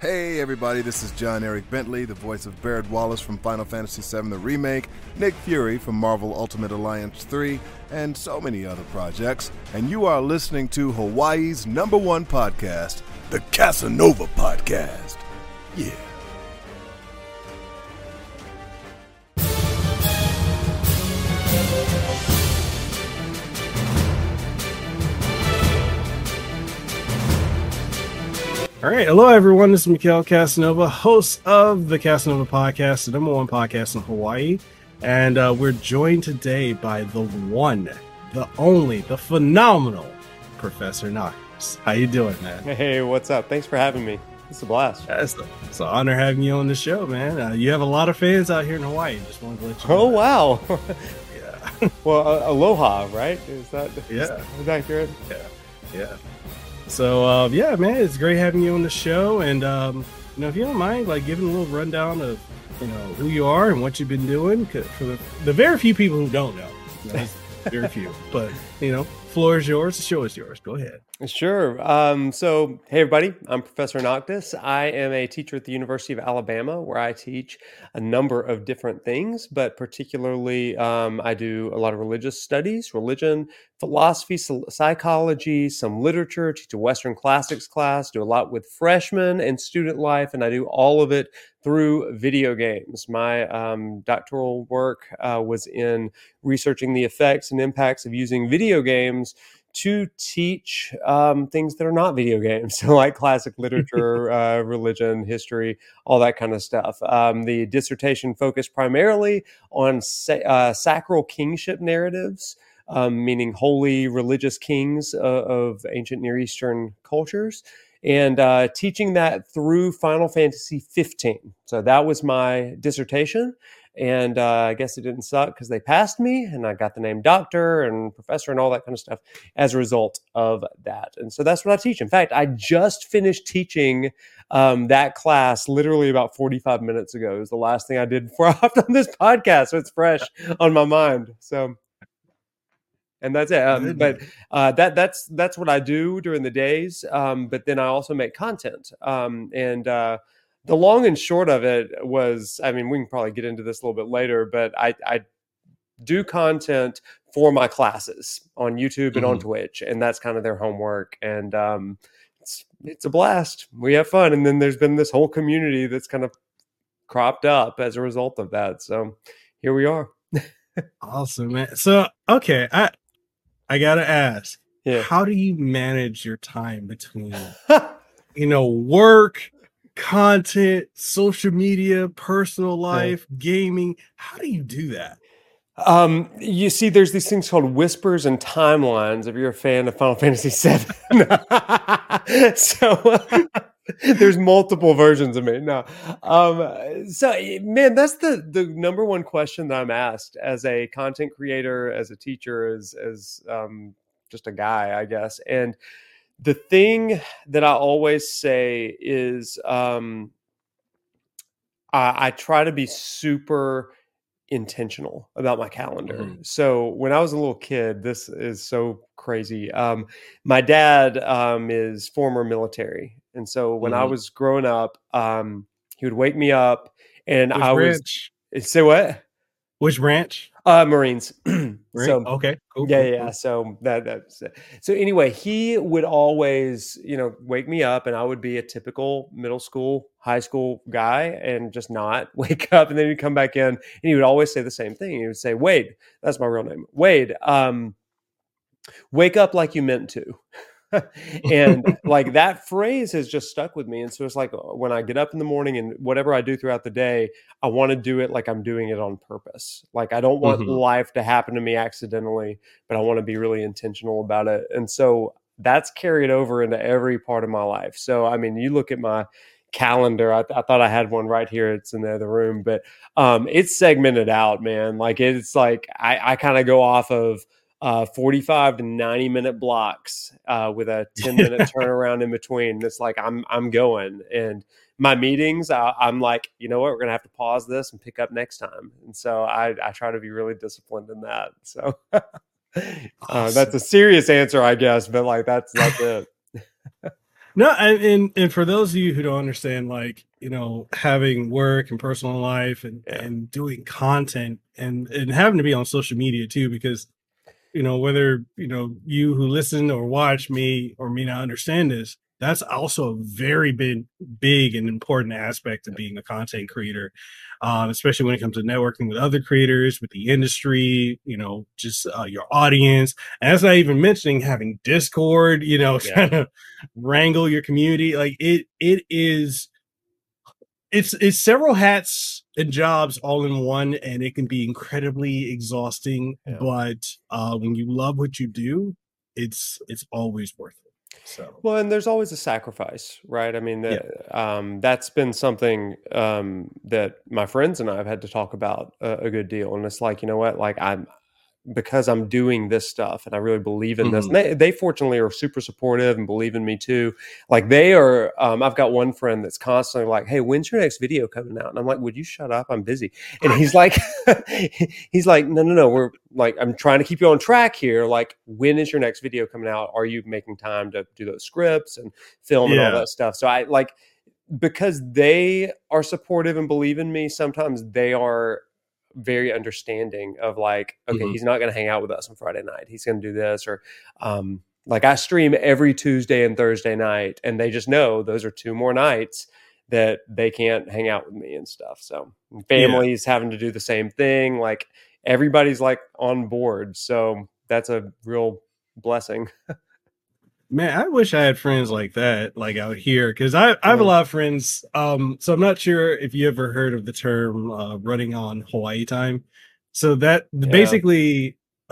Hey everybody, this is John Eric Bentley, the voice of Barrett Wallace from Final Fantasy VII The Remake, Nick Fury from Marvel Ultimate Alliance 3, and so many other projects, and you are listening to Hawaii's #1 podcast, the Casanova Podcast. Yeah. All right. Hello, everyone. This is Mikhail Casanova, host of the Casanova Podcast, the #1 podcast in Hawaii. And we're joined today by the one, the only, the phenomenal Professor Noctis. How you doing, man? Hey, what's up? Thanks for having me. It's a blast. It's an honor having you on the show, man. You have a lot of fans out here in Hawaii. Just wanted to let you know. Oh, wow. Yeah. Well, aloha, right? Is that accurate? Yeah. So, yeah, man, it's great having you on the show. And, if you don't mind, giving a little rundown of, who you are and what you've been doing. For the very few people who don't know, very few. But, floor is yours. The show is yours. Go ahead. Sure. So, hey, everybody. I'm Professor Noctis. I am a teacher at the University of Alabama, where I teach a number of different things, but particularly I do a lot of religious studies, religion, philosophy, psychology, some literature, teach a Western classics class, do a lot with freshmen and student life, and I do all of it through video games. My doctoral work was in researching the effects and impacts of using video games to teach things that are not video games, so like classic literature, religion, history, all that kind of stuff. The dissertation focused primarily on sacral kingship narratives, meaning holy religious kings of ancient Near Eastern cultures, and teaching that through Final Fantasy 15. So that was my dissertation. And I guess it didn't suck because they passed me and I got the name doctor and professor and all that kind of stuff as a result of that. And so that's what I teach. In fact, I just finished teaching that class literally about 45 minutes ago. It was the last thing I did before I hopped on this podcast. So it's fresh on my mind. So, and that's it. But that's what I do during the days. But then I also make content. The long and short of it was, we can probably get into this a little bit later, but I do content for my classes on YouTube and on Twitch, and that's kind of their homework. And it's a blast. We have fun. And then there's been this whole community that's kind of cropped up as a result of that. So here we are. Awesome, man. So, okay, I got to ask, how do you manage your time between, work, content, social media, personal life, gaming? How do you do that? You see, there's these things called whispers and timelines. If you're a fan of Final Fantasy VII, so there's multiple versions of me. No, so man, that's the #1 question that I'm asked as a content creator, as a teacher, as just a guy, I guess, and. The thing that I always say is I try to be super intentional about my calendar. So when I was a little kid, this is so crazy. My dad is former military. And so when I was growing up, he would wake me up and Which branch? Say what? Which branch? Marines. So okay, cool. Yeah. So so anyway, he would always, wake me up, and I would be a typical middle school, high school guy, and just not wake up, and then he'd come back in, and he would always say the same thing. He would say, "Wade, that's my real name, Wade. Wake up like you meant to." And that phrase has just stuck with me. And so it's like when I get up in the morning and whatever I do throughout the day, I want to do it like I'm doing it on purpose. Like I don't want life to happen to me accidentally, but I want to be really intentional about it. And so that's carried over into every part of my life. So, you look at my calendar. I thought I had one right here. It's in the other room, but it's segmented out, man. It's like I kind of go off of 45 to 90 minute blocks with a 10-minute turnaround in between. It's like I'm going, and my meetings, I'm like, you know what, we're gonna have to pause this and pick up next time. And so I try to be really disciplined in that. So Awesome. That's a serious answer, I guess, but that's it. No, and for those of you who don't understand, like, having work and personal life and Yeah. doing content and having to be on social media too, because whether you who listen or watch me or may not understand this, that's also a very big and important aspect of being a content creator, especially when it comes to networking with other creators, with the industry, just your audience. And that's not even mentioning having Discord, trying to wrangle your community. Like it's several hats and jobs all in one, and it can be incredibly exhausting. Yeah. But when you love what you do, it's always worth it. So Well, and there's always a sacrifice, right? I mean, yeah. that's been something that my friends and I have had to talk about a good deal. And it's like, you know what? Like, because I'm doing this stuff and I really believe in this. Mhm. And they fortunately are super supportive and believe in me too. Like they are, I've got one friend that's constantly like, "Hey, when's your next video coming out?" And I'm like, "Would you shut up? I'm busy." And he's like, no. We're like, I'm trying to keep you on track here. Like, when is your next video coming out? Are you making time to do those scripts and film and all Yeah. that stuff? So I like, because they are supportive and believe in me, sometimes they are very understanding of like, okay, Mhm. he's not going to hang out with us on Friday night. He's going to do this. Or like I stream every Tuesday and Thursday night, and they just know those are 2 more nights that they can't hang out with me and stuff. So Yeah. families having to do the same thing. Like everybody's like on board. So that's a real blessing. Man, I wish I had friends like that, like out here, because I have a Yeah. lot of friends. So I'm not sure if you ever heard of the term running on Hawaii time. So that Yeah. basically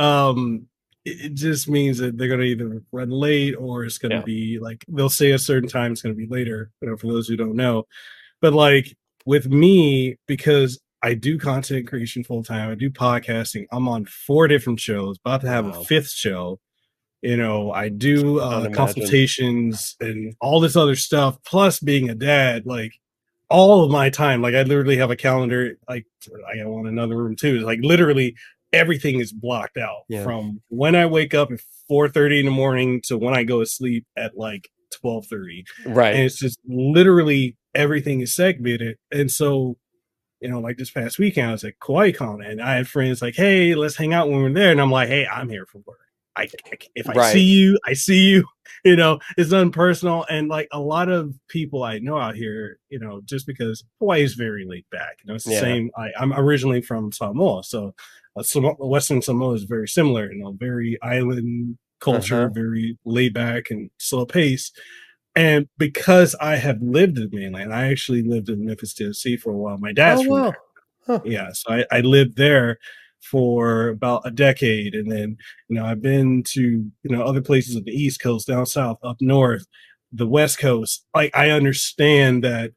it just means that they're gonna either run late or it's gonna Yeah. be like they'll say a certain time it's gonna be later, for those who don't know. But like with me, because I do content creation full time, I do podcasting, I'm on 4 different shows, about to have a Wow. fifth show. I do Can't imagine. consultations and all this other stuff, plus being a dad, like all of my time, like I literally have a calendar, like I got one in another room too. Like literally everything is blocked out Yeah. from when I wake up at 4:30 in the morning to when I go to sleep at like 12:30. And Right. it's just literally everything is segmented. And so, like this past weekend, I was at KawaiiCon and I had friends like, "Hey, let's hang out when we're there." And I'm like, "Hey, I'm here for work. If I see Right. you, I see you." It's unpersonal. And like a lot of people I know out here, just because Hawaii is very laid back. It's the Yeah. same. I'm originally from Samoa, so Western Samoa is very similar. Very island culture, Uh-huh. very laid back and slow pace. And because I have lived in the mainland, I actually lived in Memphis, Tennessee for a while. My Oh, dad's from there. wow. Huh. Yeah, so I lived there for about a decade, and then I've been to other places on the East Coast, down south, up north, the West Coast. Like I understand that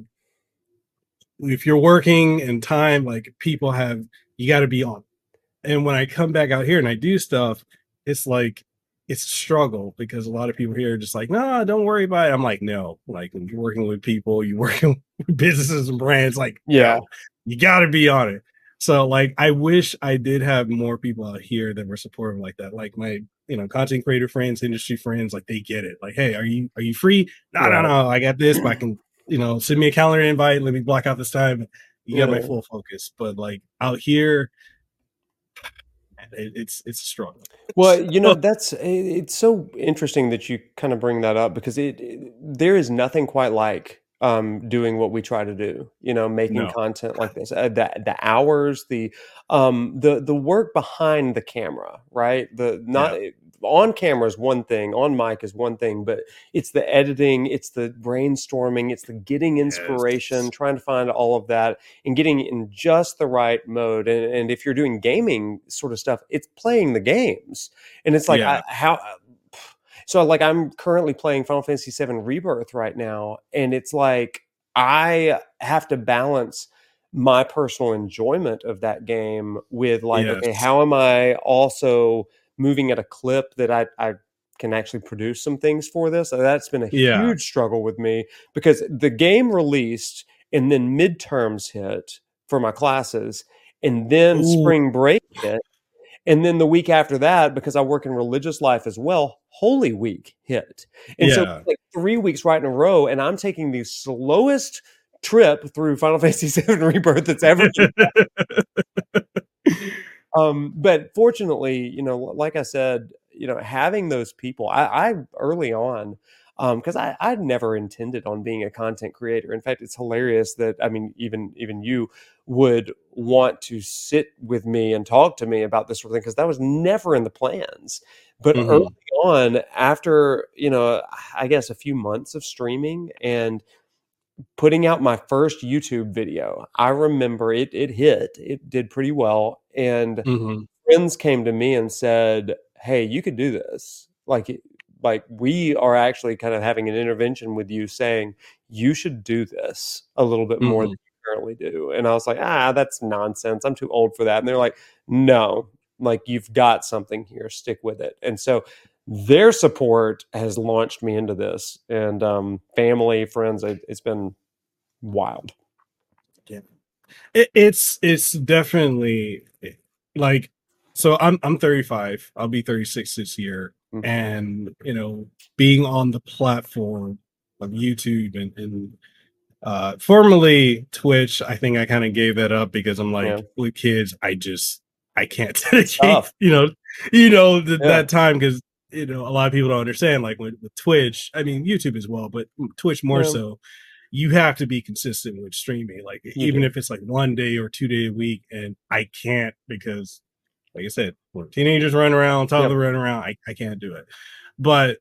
if you're working and time, like people have, you got to be on. And when I come back out here and I do stuff, it's like it's a struggle because a lot of people here are just like, "No, don't worry about it." I'm like, no, like when you're working with people, you're working with businesses and brands, like, Yeah. no, you got to be on it. So like, I wish I did have more people out here that were supportive like that. Like my, content creator friends, industry friends, like they get it. Like, "Hey, are you free?" No, no, Right. no, I got this, but I can, send me a calendar invite. Let me block out this time. You got my Yeah. full focus. But like out here, it's a struggle. Well, So, it's so interesting that you kind of bring that up because there is nothing quite like doing what we try to do, making no. content like this. The hours, the work behind the camera, right? The not Yeah. on camera is one thing, on mic is one thing, but it's the editing, it's the brainstorming, it's the getting inspiration, Yes. trying to find all of that and getting in just the right mode. And if you're doing gaming sort of stuff, it's playing the games. And it's like, Yeah. so like I'm currently playing Final Fantasy VII Rebirth right now. And it's like, I have to balance my personal enjoyment of that game with like, okay, Yes. how am I also moving at a clip that I can actually produce some things for this? So that's been a Yeah. huge struggle with me because the game released and then midterms hit for my classes and then Ooh. spring break hit. And then the week after that, because I work in religious life as well, Holy Week hit. And so Yeah. 3 weeks right in a row, and I'm taking the slowest trip through Final Fantasy VII Rebirth that's ever been. But fortunately, like I said, having those people, I early on, because I'd never intended on being a content creator. In fact, it's hilarious that, I mean, even you would want to sit with me and talk to me about this sort of thing, because that was never in the plans. But early on, after, I guess a few months of streaming and putting out my first YouTube video, I remember it did pretty well. And friends came to me and said, "Hey, you could do this. Like we are actually kind of having an intervention with you, saying you should do this a little bit more than you currently do." And I was like, that's nonsense. I'm too old for that. And they're like, "No, like you've got something here. Stick with it." And so their support has launched me into this, and family, friends, it's been wild. Yeah, it's definitely like, so I'm 35. I'll be 36 this year, and being on the platform of YouTube and formerly Twitch, I think I kind of gave that up because I'm like, with kids, I can't dedicate, that time, because a lot of people don't understand, like with Twitch, I mean YouTube as well, but Twitch more so, you have to be consistent with streaming, like even if it's like 1 day or 2 day a week, and I can't, because like I said, when teenagers run around, toddlers run around, I can't do it. But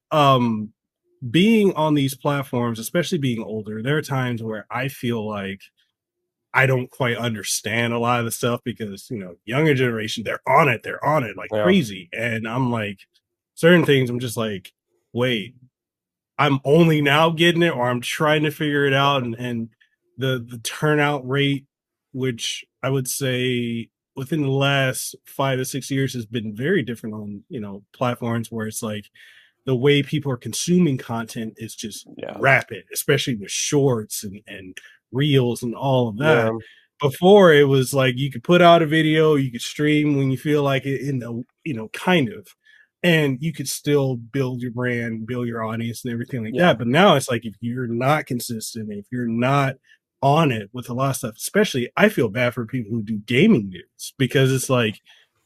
being on these platforms, especially being older, there are times where I feel like I don't quite understand a lot of the stuff, because younger generation, they're on it like crazy, and I'm like, certain things I'm just like, wait, I'm only now getting it, or I'm trying to figure it out. And the turnout rate, which I would say within the last 5 to 6 years has been very different on platforms, where it's like the way people are consuming content is just rapid, especially with shorts and reels and all of that. Before, it was like you could put out a video, you could stream when you feel like it, kind of, and you could still build your brand, build your audience and everything like that. But now it's like, if you're not consistent, if you're not on it with a lot of stuff, especially, I feel bad for people who do gaming news, because it's like,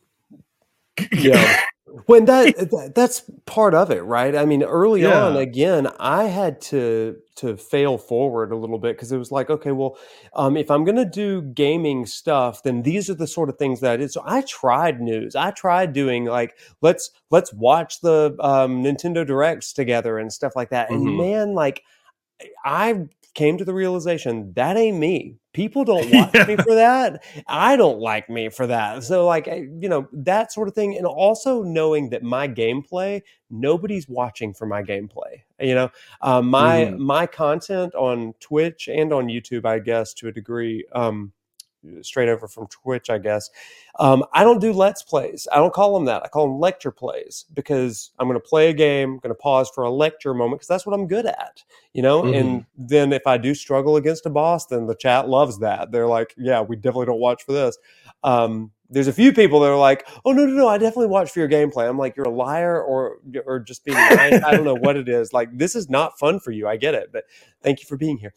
when that's part of it, right? I mean, early on, again, I had to fail forward a little bit, because it was like, okay, well, if I'm going to do gaming stuff, then these are the sort of things that I did. So I tried news. I tried doing like, let's watch the Nintendo Directs together and stuff like that. And man, like, I came to the realization that ain't me. People don't watch me for that. I don't like me for that. So like, that sort of thing. And also knowing that my gameplay, nobody's watching for my gameplay. My content on Twitch and on YouTube, I guess, to a degree, straight over from Twitch, I guess. I don't do Let's Plays. I don't call them that. I call them lecture plays, because I'm going to play a game, I'm going to pause for a lecture moment, because that's what I'm good at, And then if I do struggle against a boss, then the chat loves that. They're like, yeah, we definitely don't watch for this. There's a few people that are like, oh, no, I definitely watch for your gameplay. I'm like, you're a liar, or just being nice. I don't know what it is. Like, this is not fun for you. I get it, but thank you for being here.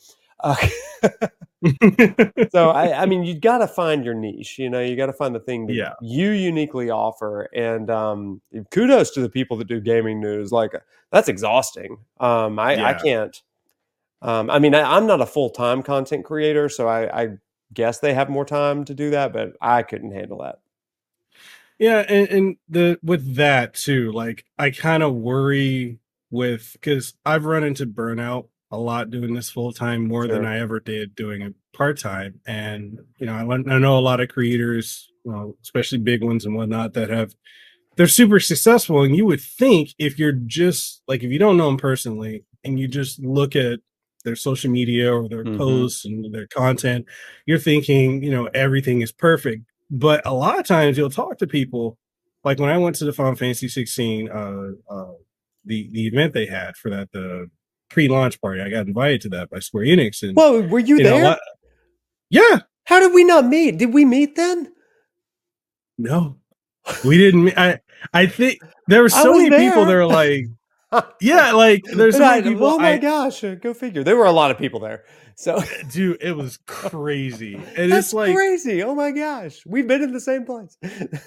So I mean, you got to find your niche. You got to find the thing that you uniquely offer. And kudos to the people that do gaming news. Like, that's exhausting. I can't. I mean, I'm not a full-time content creator, so I guess they have more time to do that, but I couldn't handle that. Yeah, and with that too, like, I kind of worry because I've run into burnout a lot doing this full time, more than I ever did doing it part time. And I know a lot of creators, especially big ones and whatnot, they're super successful. And you would think, if you're just like, if you don't know them personally and you just look at their social media or their posts and their content, you're thinking everything is perfect. But a lot of times you'll talk to people, like when I went to the Final Fantasy 16 the event they had for that, the pre-launch party, I got invited to that by Square Enix. And well, were you there? Yeah. How did we not meet? Did we meet then? No, we didn't. I think there were so many people that are like, Yeah, like there's so many people. Oh my gosh, go figure. There were a lot of people there. So Dude, it was crazy. And it's that's like, crazy. Oh my gosh. We've been in the same place.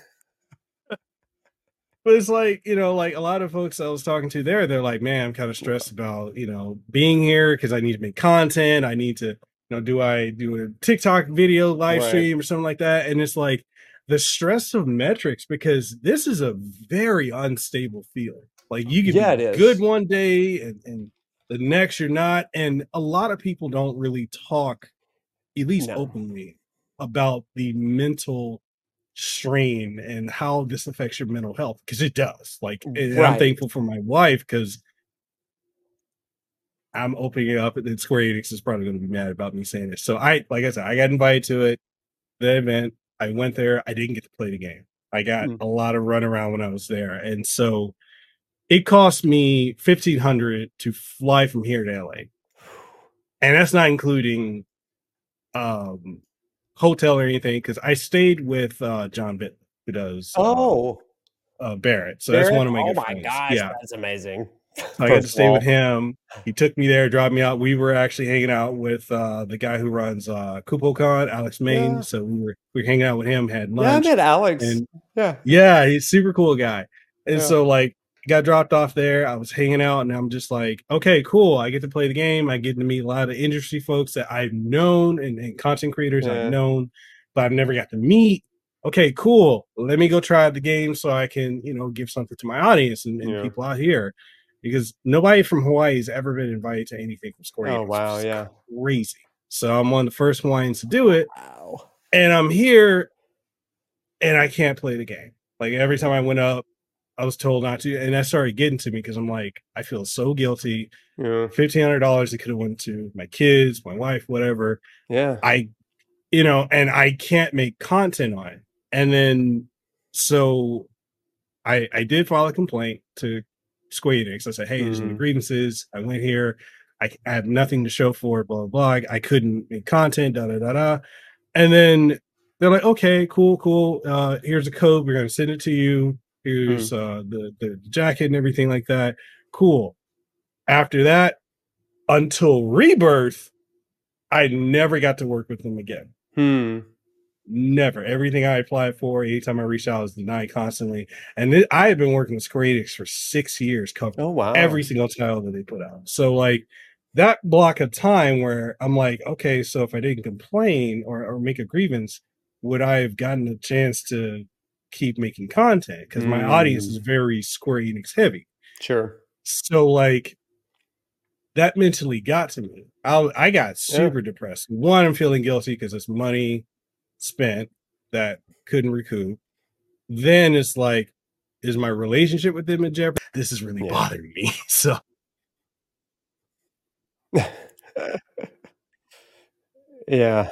but it's like, like a lot of folks I was talking to there, they're like, man, I'm kind of stressed about, being here because I need to make content. I need to, do I do a TikTok video live Right. stream or something like that? And it's like the stress of metrics, because this is a very unstable field. Like you could Yeah, it be good is. one day and the next you're not. And a lot of people don't really talk, at least No. openly, about the mental strain and how this affects your mental health, because it does. Like, and I'm Right. thankful for my wife, because I'm opening it up, and Square Enix is probably going to be mad about me saying this. So like I said, I got invited to the event. I went there. I didn't get to play the game. I got Mm. a lot of runaround when I was there, and so it cost me $1,500 to fly from here to LA, and that's not including um hotel or anything, because I stayed with John Bitt, who does Oh, Barrett. So that's Barrett. one of my Oh good my friends. gosh, Yeah. that's amazing. So I got to First of stay with all. him. He took me there, dropped me out. We were actually hanging out with the guy who runs KupoCon, Alex Main. Yeah. So we were hanging out with him, had Yeah, I lunch, met Alex. and Yeah. yeah, he's a super cool guy. And Yeah. so like got dropped off there. I was hanging out, and I'm just like, okay, cool. I get to play the game. I get to meet a lot of industry folks that I've known, and content creators I've Yeah. known, but I've never got to meet. Okay, cool. Let me go try the game so I can, give something to my audience and Yeah. people out here, because nobody from Hawaii has ever been invited to anything from Square Oh Enix, wow, which is yeah. crazy. So I'm one of the first Hawaiians to do it, Wow. and I'm here, and I can't play the game. Like every time I went up, I was told not to, and that started getting to me, because I'm like, I feel so guilty. Yeah. $1,500 it could have went to my kids, my wife, whatever. Yeah. And I can't make content on it. And then so I did file a complaint to Square Enix. I said, hey, there's any grievances. I went here. I have nothing to show for it, blah, blah, blah. I couldn't make content, da, da, da, da. And then they're like, okay, cool. Here's a code. We're going to send it to you. Here's the jacket and everything like that. Cool. After that, until Rebirth, I never got to work with them again. Never. Everything I applied for, anytime I reached out, was denied constantly. And I had been working with Square Enix for 6 years, covering every single title that they put out. So like that block of time where I'm like, okay, so if I didn't complain or make a grievance, would I have gotten a chance to keep making content? Because my audience is very Square Enix heavy. Sure. So like that mentally got to me. I got super depressed. One, I'm feeling guilty because it's money spent that couldn't recoup. Then it's like, is my relationship with them in jeopardy? This is really bothering me. So yeah.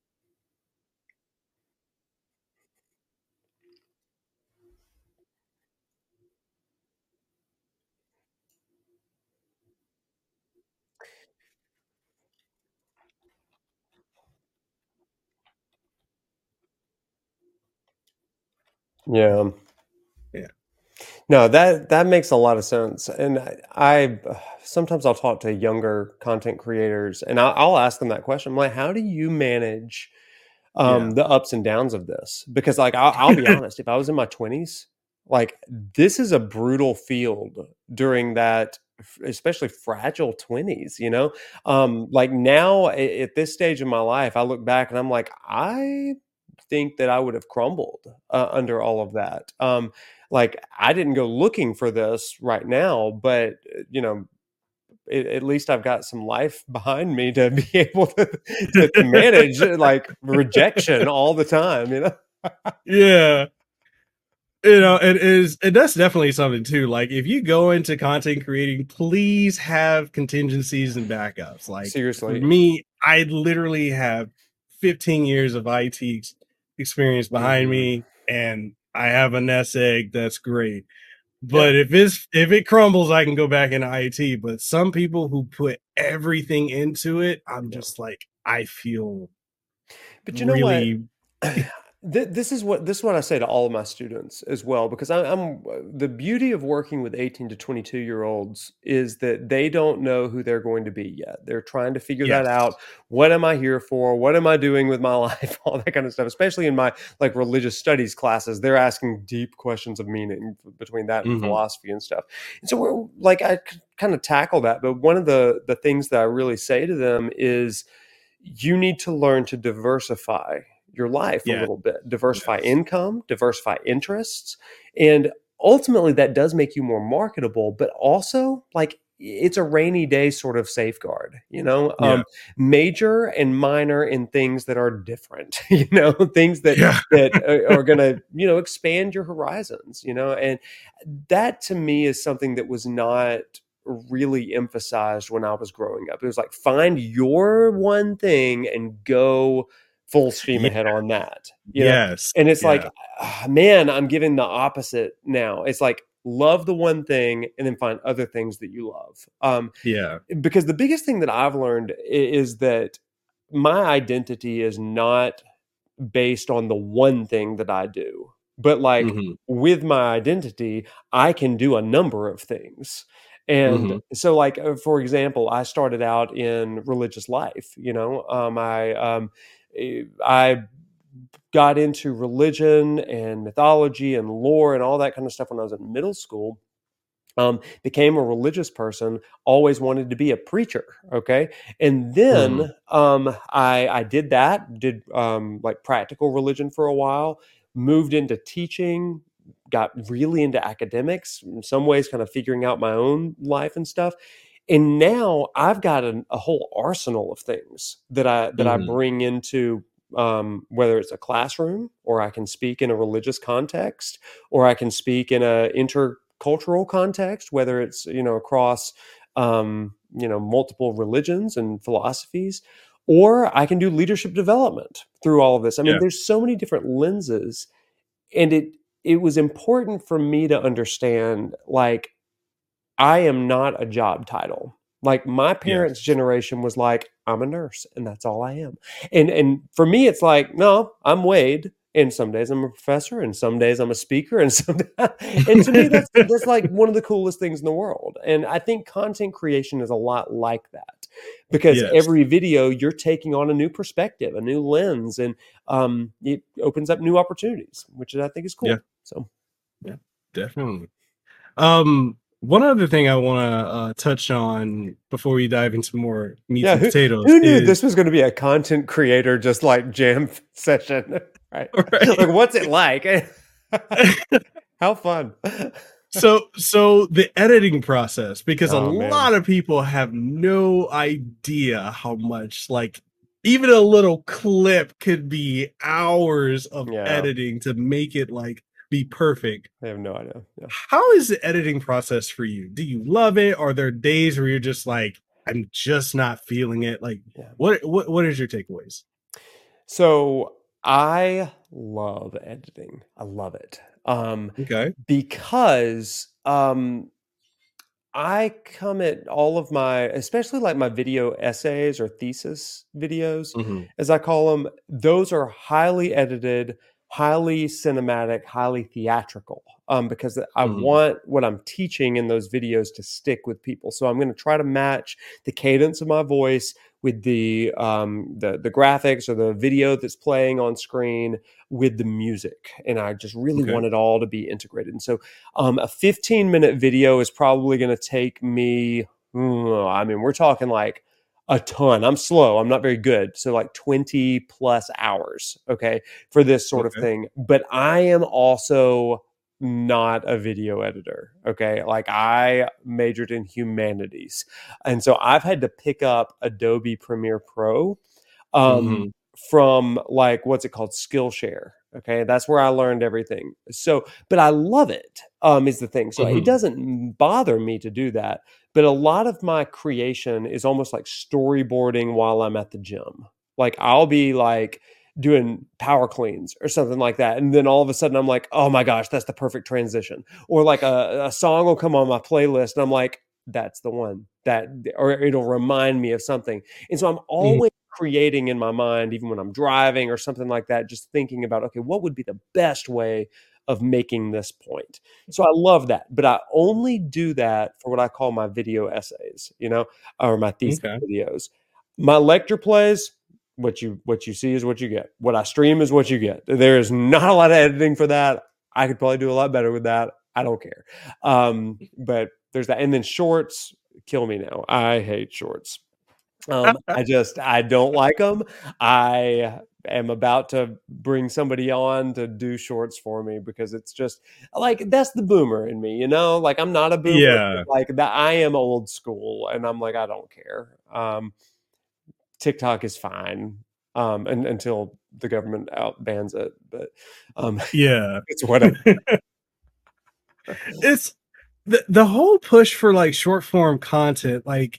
Yeah. yeah. No, that makes a lot of sense. And I sometimes I'll talk to younger content creators, and I'll ask them that question. I'm like, how do you manage the ups and downs of this? Because like I'll be honest, if I was in my 20s, like this is a brutal field during that especially fragile 20s, like now at this stage of my life, I look back and I'm like, I think that I would have crumbled under all of that. Like I didn't go looking for this right now, but at least I've got some life behind me to be able to manage like rejection all the time. Yeah. And that's definitely something too. Like if you go into content creating, please have contingencies and backups. Like Seriously. for me, I literally have 15 years of IT experience behind me, and I have a nest egg that's great. But if it crumbles, I can go back into IT. But some people who put everything into it, I'm just like, I feel But you know what? This is what I say to all of my students as well, because I'm the beauty of working with 18 to 22 year olds is that they don't know who they're going to be yet. They're trying to figure that Yes. out. What am I here for? What am I doing with my life? All that kind of stuff. Especially in my like religious studies classes, they're asking deep questions of meaning between that and Hmm. philosophy and stuff. And so we're like I kind of tackle that, but one of the things that I really say to them is you need to learn to diversify your life a Yeah. little bit, diversify Yes. income, diversify interests. And ultimately, that does make you more marketable, but also like it's a rainy day sort of safeguard, Yeah. major and minor in things that are different, things that Yeah. are going to, expand your horizons, and that to me is something that was not really emphasized when I was growing up. It was like find your one thing and go full steam Yeah. ahead on that. Yes. And it's like, Yeah. man, I'm giving the opposite now. It's like love the one thing and then find other things that you love. Yeah. Because the biggest thing that I've learned is that my identity is not based on the one thing that I do. But like Hmm. with my identity, I can do a number of things. And Hmm. so, like for example, I started out in religious life. I got into religion and mythology and lore and all that kind of stuff when I was in middle school. Became a religious person, always wanted to be a preacher. Okay. And Hmm. then I did that, did like practical religion for a while, moved into teaching, got really into academics, in some ways, kind of figuring out my own life and stuff. And now I've got a whole arsenal of things that I Hmm. bring into whether it's a classroom or I can speak in a religious context or I can speak in a intercultural context, whether it's across multiple religions and philosophies, or I can do leadership development through all of this. I mean, Yeah. there's so many different lenses, and it was important for me to understand like I am not a job title. Like my parents' Yes. generation was like, I'm a nurse and that's all I am. And for me, it's like, no, I'm Wade. And some days I'm a professor, and some days I'm a speaker, and and to me that's like one of the coolest things in the world. And I think content creation is a lot like that because Yes. every video you're taking on a new perspective, a new lens, and it opens up new opportunities, which I think is Yeah. cool. So Yeah. Definitely. One other thing I want to touch on before we dive into more meats yeah, and who potatoes who knew is this was going to be a content creator just like jam session, right? Like, right. what's it like? How fun! So the editing process, because a Oh man, lot of people have no idea how much, like, even a little clip could be hours of yeah, editing to make it like be perfect. I have no idea. Yeah, How is the editing process for you? Do you love it? Are there days where you're just like, I'm just not feeling it? Like, yeah. what is your takeaways? So I love editing. I love it. Okay. Because I come at all of my, especially like my video essays or thesis videos, Hmm. as I call them, those are highly edited, highly cinematic, highly theatrical, because I Hmm. want what I'm teaching in those videos to stick with people. So I'm going to try to match the cadence of my voice with the graphics or the video that's playing on screen with the music, and I just really Okay. want it all to be integrated. And so a 15-minute video is probably going to take me, I mean, we're talking like a ton. I'm slow. I'm not very good. So, like 20 plus hours, okay, for this sort of Okay. thing. But I am also not a video editor, okay? Like I majored in humanities. And so I've had to pick up Adobe Premiere Pro um, Hmm. from like what's it called, Skillshare. Okay, that's where I learned everything. So, but I love it. Is the thing. So it Hmm. doesn't bother me to do that. But a lot of my creation is almost like storyboarding while I'm at the gym. Like I'll be like doing power cleans or something like that, and then all of a sudden I'm like, oh my gosh, that's the perfect transition. Or like a song will come on my playlist, and I'm like, that's the one that, or it'll remind me of something. And so I'm Hmm. always creating in my mind, even when I'm driving or something like that, just thinking about, okay, what would be the best way of making this point? So I love that, but I only do that for what I call my video essays, or my thesis Okay. videos. My lecture plays, what you see is what you get. What I stream is what you get. There is not a lot of editing for that. I could probably do a lot better with that. I don't care. But there's that. And then shorts kill me now. I hate shorts. I don't like them. I am about to bring somebody on to do shorts for me because it's just like, that's the boomer in me, like I'm not a boomer, Yeah. like that. I am old school and I'm like, I don't care. TikTok is fine. And until the government bans it, but Yeah. it's whatever. It's the whole push for like short form content. Like,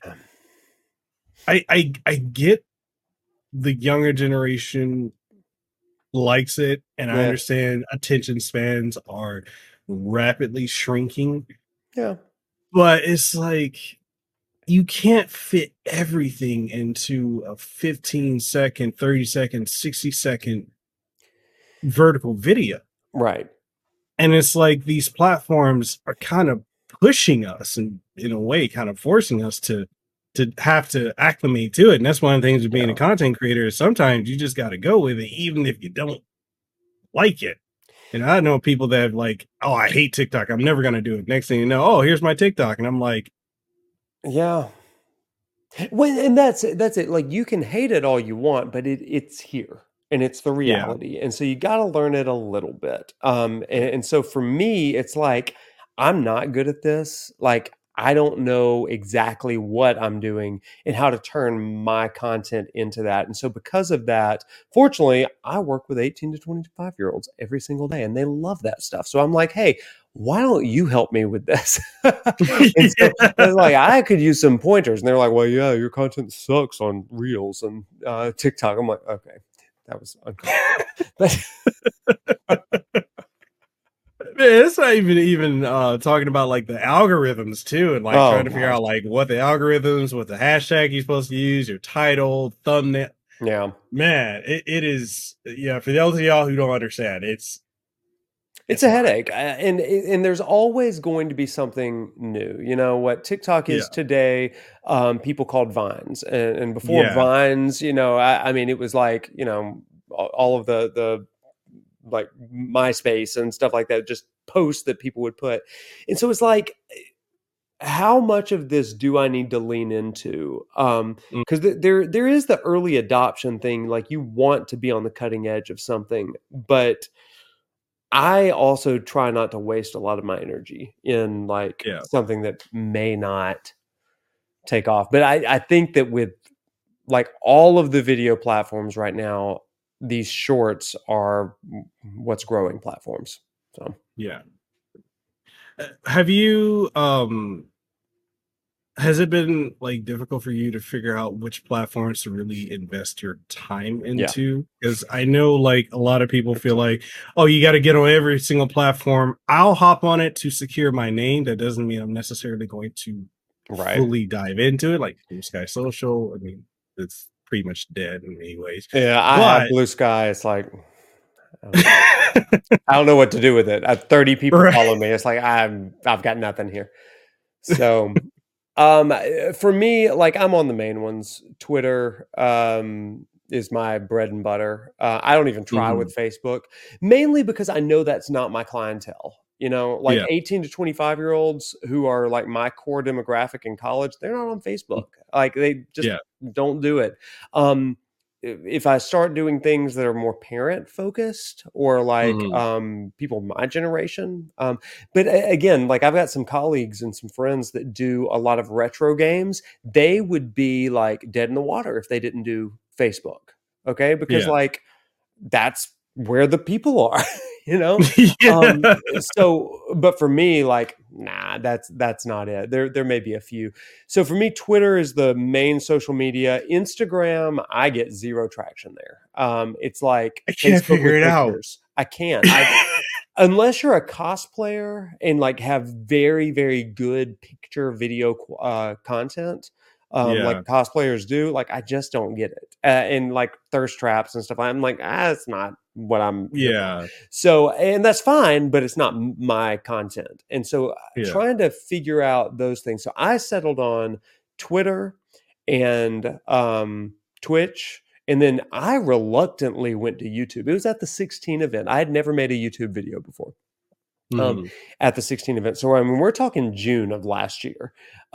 I get the younger generation likes it, and I understand attention spans are rapidly shrinking. Yeah, but it's like you can't fit everything into a 15-second, 30-second, 60-second vertical video. right. And it's like these platforms are kind of pushing us and in a way kind of forcing us to have to acclimate to it. And that's one of the things of being a content creator is sometimes you just got to go with it, even if you don't like it. And I know people that have like, oh, I hate TikTok, I'm never going to do it. Next thing you know, oh, here's my TikTok. And I'm like, yeah. Well, and that's it. Like, you can hate it all you want, but it's here and it's the reality. And so you got to learn it a little bit. And so for me, it's like, I'm not good at this. Like, I don't know exactly what I'm doing and how to turn my content into that. And so because of that, fortunately, I work with 18 to 25-year-olds every single day and they love that stuff. So I'm like, hey, why don't you help me with this? And so I was like, I could use some pointers. And they're like, well, yeah, your content sucks on Reels and TikTok. I'm like, okay, that was uncomfortable. Man, it's not even talking about like the algorithms too, and like trying to figure out like what the algorithms, what the hashtag you're supposed to use, your title, thumbnail. Yeah, man, it is. Yeah, for those of y'all who don't understand, it's a headache, and there's always going to be something new. What TikTok is today, people called Vines, and before Vines, I mean, it was like all of the like MySpace and stuff like that, just posts that people would put. And so it's like, how much of this do I need to lean into? Because there is the early adoption thing. Like, you want to be on the cutting edge of something, but I also try not to waste a lot of my energy in like something that may not take off. But I think that with like all of the video platforms right now, these shorts are what's growing platforms. So have you has it been like difficult for you to figure out which platforms to really invest your time into? Because I know like a lot of people feel like, oh, you got to get on every single platform. I'll hop on it to secure my name. That doesn't mean I'm necessarily going to fully dive into it. Like Blue Sky Social, I mean, it's pretty much dead in many ways. Yeah, I have Blue Sky. It's like, I don't know what to do with it. 30 people follow me. It's like, I've got nothing here. So for me, like, I'm on the main ones. Twitter is my bread and butter. I don't even try with Facebook, mainly because I know that's not my clientele. 18 to 25-year-olds who are like my core demographic in college, they're not on Facebook. Like, they just don't do it. If I start doing things that are more parent focused or like people my generation, but again, like, I've got some colleagues and some friends that do a lot of retro games. They would be like dead in the water if they didn't do Facebook. Okay. Because like, that's where the people are, so, but for me, like, nah, that's not it. There may be a few. So for me, Twitter is the main social media. Instagram, I get zero traction there. It's like, I can't figure it out. I can't. Unless you're a cosplayer and like have very, very good picture video content, Yeah. like cosplayers do. Like, I just don't get it. And like thirst traps and stuff. I'm like, it's not what I'm here for. Yeah. So, and that's fine, but it's not my content. And so Yeah. trying to figure out those things. So I settled on Twitter and Twitch. And then I reluctantly went to YouTube. It was at the 16 event. I had never made a YouTube video before. At the 16 event. So I mean, we're talking June of last year.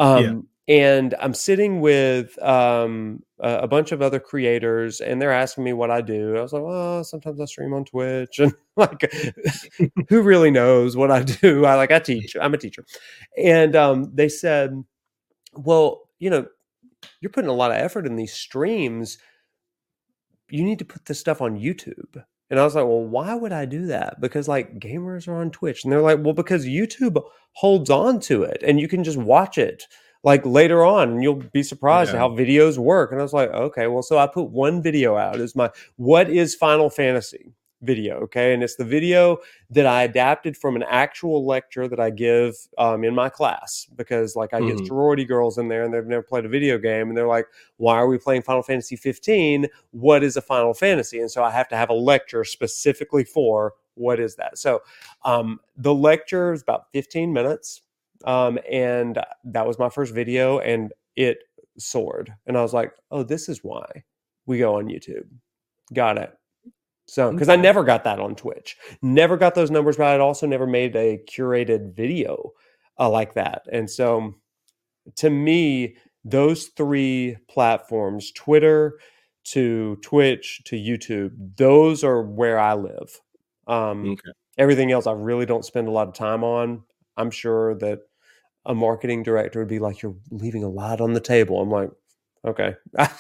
And I'm sitting with a bunch of other creators, and they're asking me what I do. I was like, well, sometimes I stream on Twitch, and like, who really knows what I do? I teach. I'm a teacher. And they said, well, you're putting a lot of effort in these streams. You need to put this stuff on YouTube. And I was like, well, why would I do that? Because like gamers are on Twitch. And they're like, well, because YouTube holds on to it and you can just watch it like later on and you'll be surprised at how videos work. And I was like, okay, well, so I put one video out as my what is Final Fantasy video. Okay. And it's the video that I adapted from an actual lecture that I give in my class, because like I get sorority girls in there and they've never played a video game and they're like, why are we playing Final Fantasy 15? What is a Final Fantasy? And so I have to have a lecture specifically for what is that. So the lecture is about 15 minutes. And that was my first video and it soared. And I was like, oh, this is why we go on YouTube. Got it. So, because I never got that on Twitch, never got those numbers, but I'd also never made a curated video like that. And so to me, those three platforms, Twitter to Twitch to YouTube, those are where I live. Everything else I really don't spend a lot of time on. I'm sure that a marketing director would be like, you're leaving a lot on the table. I'm like, okay,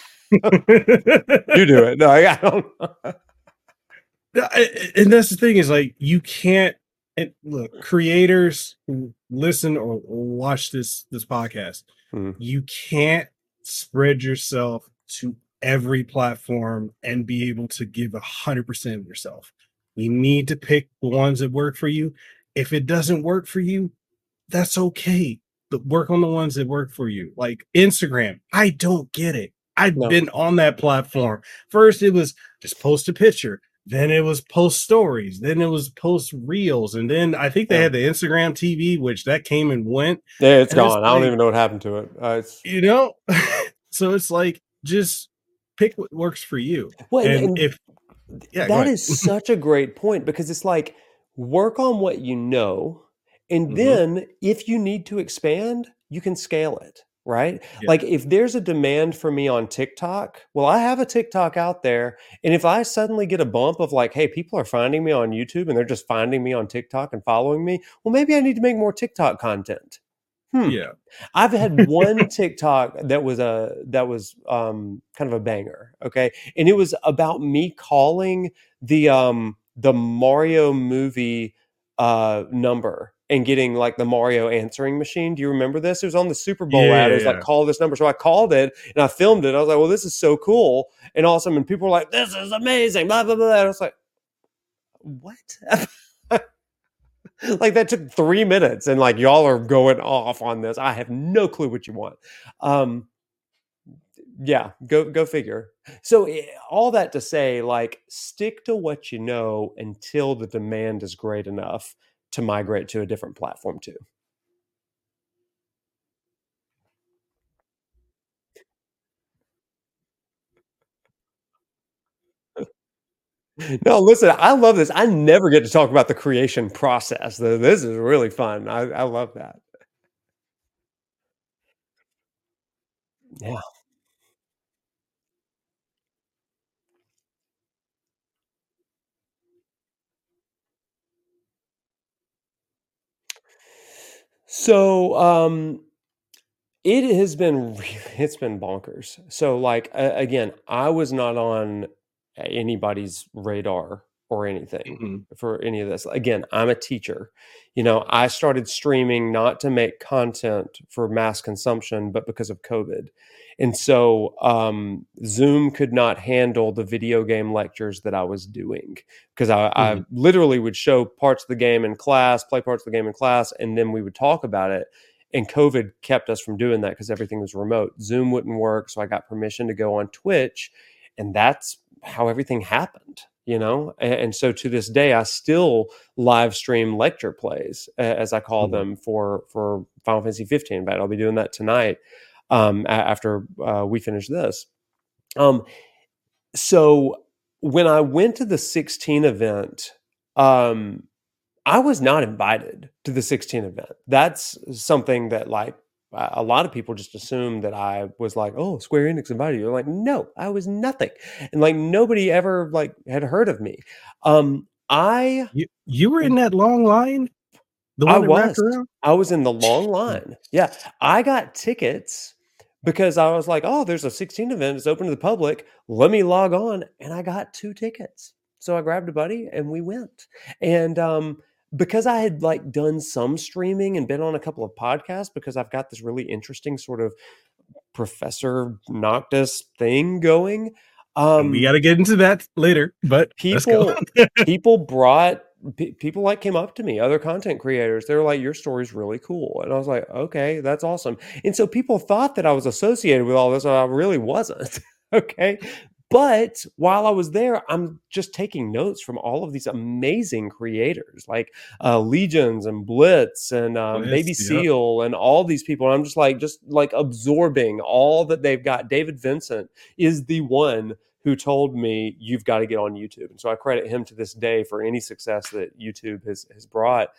you do it. No, I don't. And that's the thing is like, you can't, and look, creators who listen or watch this podcast, you can't spread yourself to every platform and be able to give 100% of yourself. You need to pick the ones that work for you. If it doesn't work for you, that's okay. But work on the ones that work for you. Like Instagram, I don't get it. I've been on that platform. First, it was just post a picture. Then it was post stories. Then it was post reels. And then I think they had the Instagram TV, which that came and went. Yeah, it's gone. I don't even know what happened to it. So it's like, just pick what works for you. Well, that is such a great point, because it's like, work on what you know. And then if you need to expand, you can scale it. Right? Yeah. Like if there's a demand for me on TikTok, well, I have a TikTok out there. And if I suddenly get a bump of like, hey, people are finding me on YouTube and they're just finding me on TikTok and following me, well, maybe I need to make more TikTok content. Yeah. I've had one TikTok that was kind of a banger. Okay. And it was about me calling the Mario movie number and getting like the Mario answering machine. Do you remember this? It was on the Super Bowl ad. It was like, call this number. So I called it and I filmed it. I was like, well, this is so cool and awesome. And people were like, this is amazing, blah, blah, blah. And I was like, what? Like that took 3 minutes and like y'all are going off on this. I have no clue what you want. Yeah, go figure. So all that to say, like, stick to what you know until the demand is great enough to migrate to a different platform too. No, listen, I love this. I never get to talk about the creation process. This is really fun. I love that. Yeah. So, it has been it's been bonkers. So like again, I was not on anybody's radar or anything for any of this. Again, I'm a teacher. I started streaming not to make content for mass consumption, but because of COVID. And so Zoom could not handle the video game lectures that I was doing, because I literally would show parts of the game in class, play parts of the game in class, and then we would talk about it. and COVID kept us from doing that because everything was remote. Zoom wouldn't work, so I got permission to go on Twitch, and that's how everything happened. And so to this day, I still live stream lecture plays, as I call them, for Final Fantasy 15. In fact, I'll be doing that tonight after we finish this. So when I went to the 16 event, I was not invited to the 16 event. That's something that like a lot of people just assumed that I was like, oh, Square Enix invited you. I'm like, no, I was nothing. And like nobody ever like had heard of me. You were in that long line? The one that wrapped around? I was in the long line. Yeah. I got tickets because I was like, oh, there's a 16 event. It's open to the public. Let me log on. And I got 2 tickets. So I grabbed a buddy and we went. And because I had like done some streaming and been on a couple of podcasts, because I've got this really interesting sort of Professor Noctis thing going. We got to get into that later, but people like came up to me, other content creators. They were like, your story's really cool. And I was like, okay, that's awesome. And so people thought that I was associated with all this, and I really wasn't. Okay. But while I was there, I'm just taking notes from all of these amazing creators like Legions and Blitz and Baby Seal and all these people. And I'm just like absorbing all that they've got. David Vincent is the one who told me you've got to get on YouTube. And so I credit him to this day for any success that YouTube has brought.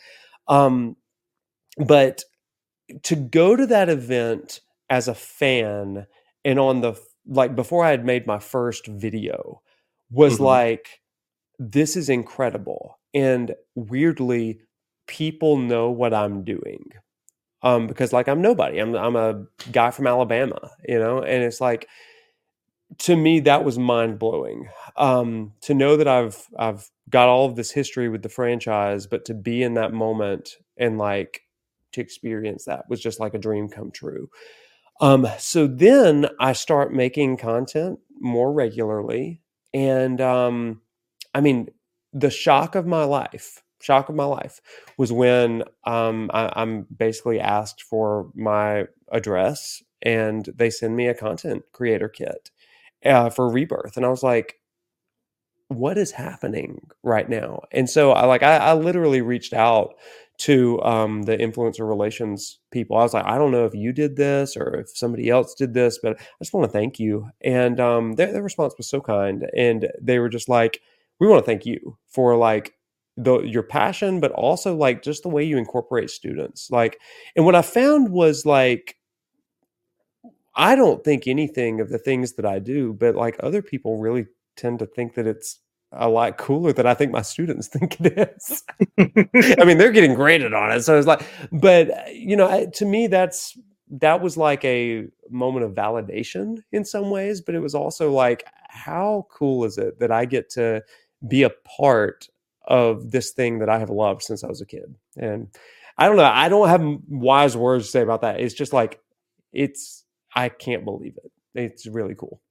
But to go to that event as a fan and on the like before I had made my first video was like, this is incredible. And weirdly, people know what I'm doing. Because like I'm nobody. I'm a guy from Alabama, and it's like, to me, that was mind blowing. To know that I've got all of this history with the franchise, but to be in that moment and like to experience that was just like a dream come true. So then I start making content more regularly. And I mean, the shock of my life was when I'm basically asked for my address and they send me a content creator kit for Rebirth. And I was like, what is happening right now? And so I literally reached out to the influencer relations people. I was like, I don't know if you did this or if somebody else did this, but I just want to thank you. And their response was so kind. And they were just like, we want to thank you for like your passion, but also like just the way you incorporate students. Like, and what I found was like, I don't think anything of the things that I do, but like other people really tend to think that it's a lot cooler than I think my students think it is. I mean, they're getting graded on it. So it's like, but to me, that was like a moment of validation in some ways, but it was also like, how cool is it that I get to be a part of this thing that I have loved since I was a kid? And I don't know. I don't have wise words to say about that. It's just like, I can't believe it. It's really cool.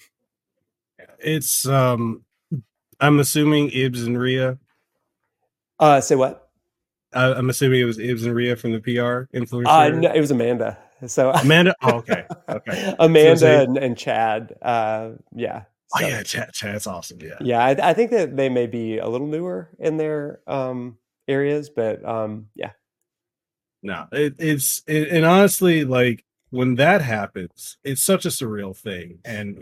It's, I'm assuming Ibs and Rhea. Say what? I'm assuming it was Ibs and Rhea from the PR influencer. No, it was Amanda. So Amanda. Oh, okay. Amanda and Chad. Yeah. So. Oh yeah, Chad's awesome. Yeah. Yeah, I think that they may be a little newer in their areas, but yeah. No, and honestly, like when that happens, it's such a surreal thing, and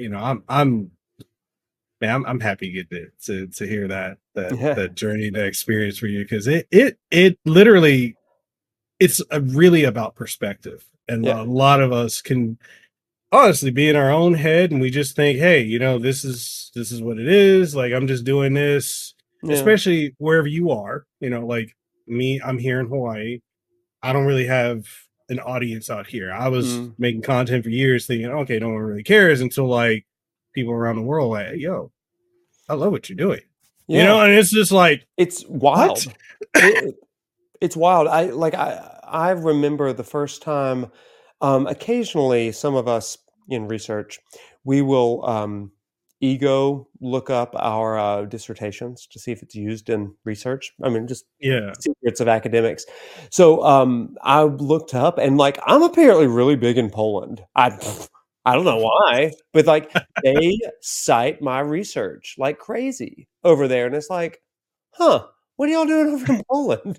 I'm happy to get to hear that journey, that experience for you, because it literally, it's really about perspective, and a lot of us can honestly be in our own head and we just think, hey, this is what it is. Like I'm just doing this, especially wherever you are. Like me, I'm here in Hawaii. I don't really have an audience out here. I was making content for years, thinking, okay, no one really cares, until like people around the world like, yo, I love what you're doing. And it's just like, it's wild. It's wild. I remember the first time, occasionally some of us in research, we will ego look up our dissertations to see if it's used in research. I mean, just Yeah. secrets of academics. So I looked up, and like I'm apparently really big in Poland. I don't know why, but like they cite my research like crazy over there, and it's like, huh, what are y'all doing over in Poland?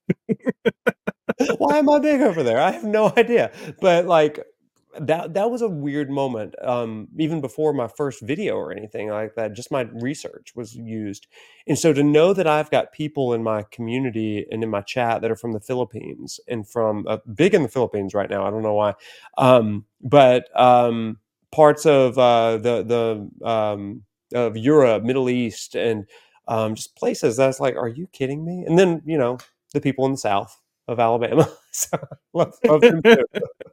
Why am I big over there? I have no idea. But like that was a weird moment. Even before my first video or anything like that, just my research was used. And so to know that I've got people in my community and in my chat that are from the Philippines and from big in the Philippines right now. I don't know why. But parts of of Europe, Middle East, and just places that's like, are you kidding me? And then, the people in the South of Alabama. So love them too.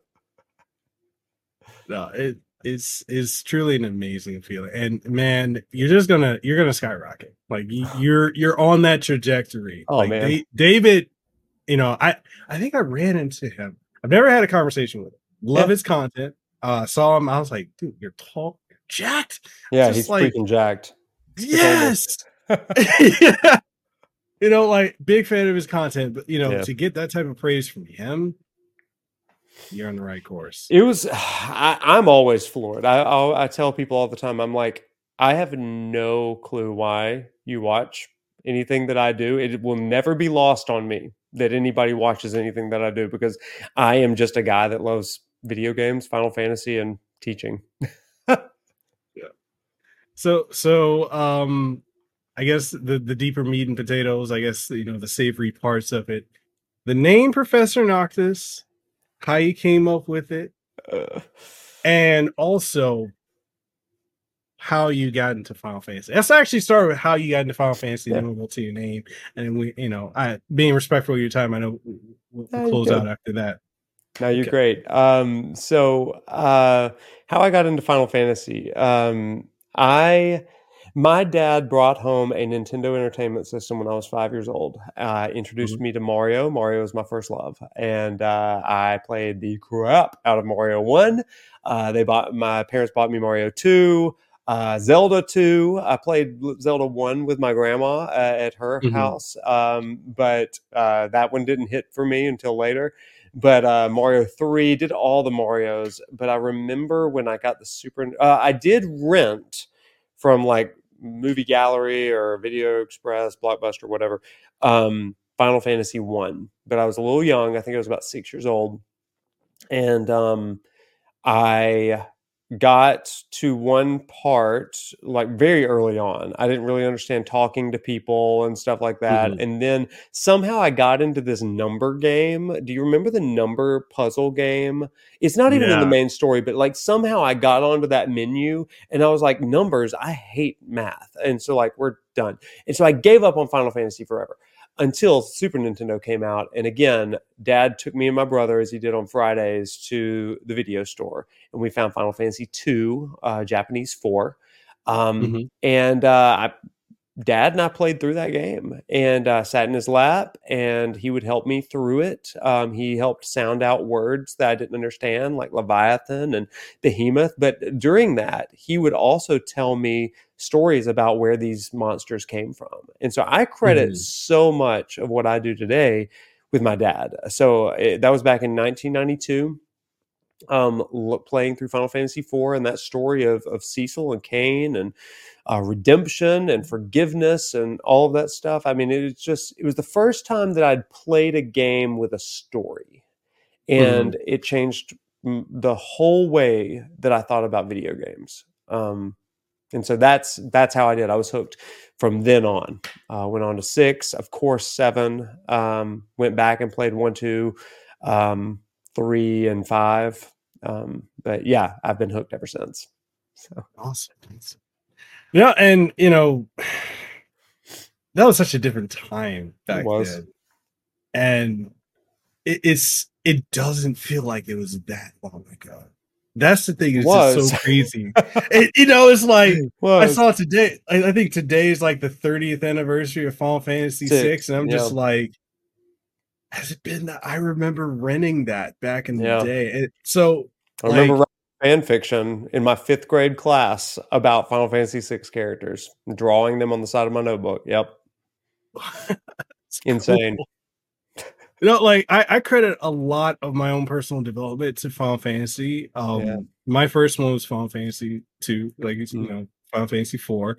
No, it's truly an amazing feeling, and man, you're gonna skyrocket. Like you're on that trajectory. Oh like man, David, I think I ran into him. I've never had a conversation with him. Love yeah, his content. Saw him. I was like, dude, you're tall, you're jacked. yeah, Just he's like, freaking jacked. He told me. yes. Yeah. Like big fan of his content, but Yeah. to get that type of praise from him, you're on the right course. It was. I'm always floored. I tell people all the time. I'm like, I have no clue why you watch anything that I do. It will never be lost on me that anybody watches anything that I do, because I am just a guy that loves video games, Final Fantasy, and teaching. Yeah. So I guess the deeper meat and potatoes, I guess, the savory parts of it. The name Professor Noctis, how you came up with it, and also how you got into Final Fantasy. Let's actually start with how you got into Final Fantasy, then we'll go to your name. And we, I being respectful of your time, I know we'll close out after that. No, you're great. So how I got into Final Fantasy. My dad brought home a Nintendo Entertainment System when I was 5 years old. Introduced me to Mario. Mario was my first love, and I played the crap out of Mario 1. My parents bought me Mario 2. Zelda 2. I played Zelda 1 with my grandma at her house, but that one didn't hit for me until later. But Mario 3, did all the Marios. But I remember when I got the I did rent from like Movie Gallery or Video Express, Blockbuster, whatever, Final Fantasy 1. But I was a little young. I think I was about 6 years old. And I got to one part like very early on. I didn't really understand talking to people and stuff like that. And then somehow I got into this number game. Do you remember the number puzzle game? It's not even in the main story, but like somehow I got onto that menu and I was like, numbers, I hate math. And so like, we're done. And so I gave up on Final Fantasy forever until Super Nintendo came out. And again, Dad took me and my brother, as he did on Fridays, to the video store. And we found Final Fantasy II, Japanese 4. And Dad and I played through that game, and sat in his lap, and he would help me through it. He helped sound out words that I didn't understand, like Leviathan and Behemoth. But during that, he would also tell me stories about where these monsters came from. And so I credit so much of what I do today with my dad. So that was back in 1992. Playing through Final Fantasy IV and that story of Cecil and Kain and redemption and forgiveness and all of that stuff. I mean, it was the first time that I'd played a game with a story, and it changed the whole way that I thought about video games. And so that's how I did. I was hooked from then on. Went on to 6, of course, 7. Went back and played 1, 2, 3, and 5. But yeah, I've been hooked ever since. So awesome. Yeah, and that was such a different time back then, and it doesn't feel like it was that long ago. That's the thing. It's just so crazy. It's like I saw today. I think today is like the 30th anniversary of Final Fantasy VI, and I'm just like, has it been that? I remember renting that back in the day. And so I remember fan fiction in my 5th grade class about Final Fantasy VI characters, drawing them on the side of my notebook. Yep. It's Insane. cool. You know, like I credit a lot of my own personal development to Final Fantasy. My first one was Final Fantasy 2, like Final Fantasy 4.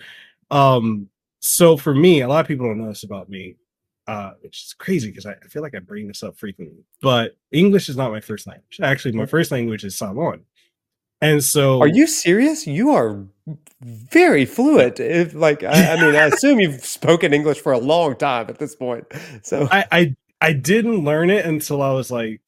So for me, a lot of people don't know this about me, which is crazy because I feel like I bring this up frequently. But English is not my first language. Actually, my first language is Samoan. And so, Are you serious? You are very fluent. If like, I mean, I assume you've spoken English for a long time at this point. So I didn't learn it until I was like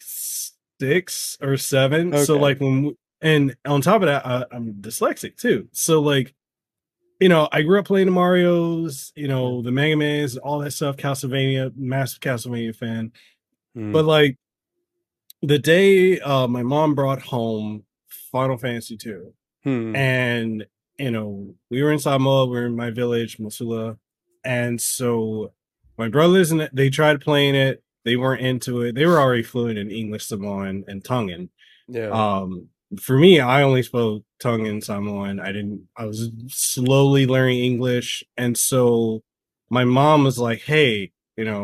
6 or 7. So Okay. like and on top of that, I'm dyslexic too. So like, I grew up playing the Marios, the Mega Mans, all that stuff. Castlevania, massive Castlevania fan. But Mm. like the day my mom brought home Final Fantasy 2, Hmm. and we were in Samoa, we were in my village, Mosula, and so my brothers and they tried playing it. They weren't into it. They were already fluent in English, Samoan, and Tongan. Yeah. For me, I only spoke Tongan, Samoan. I was slowly learning English, and so my mom was like, "Hey,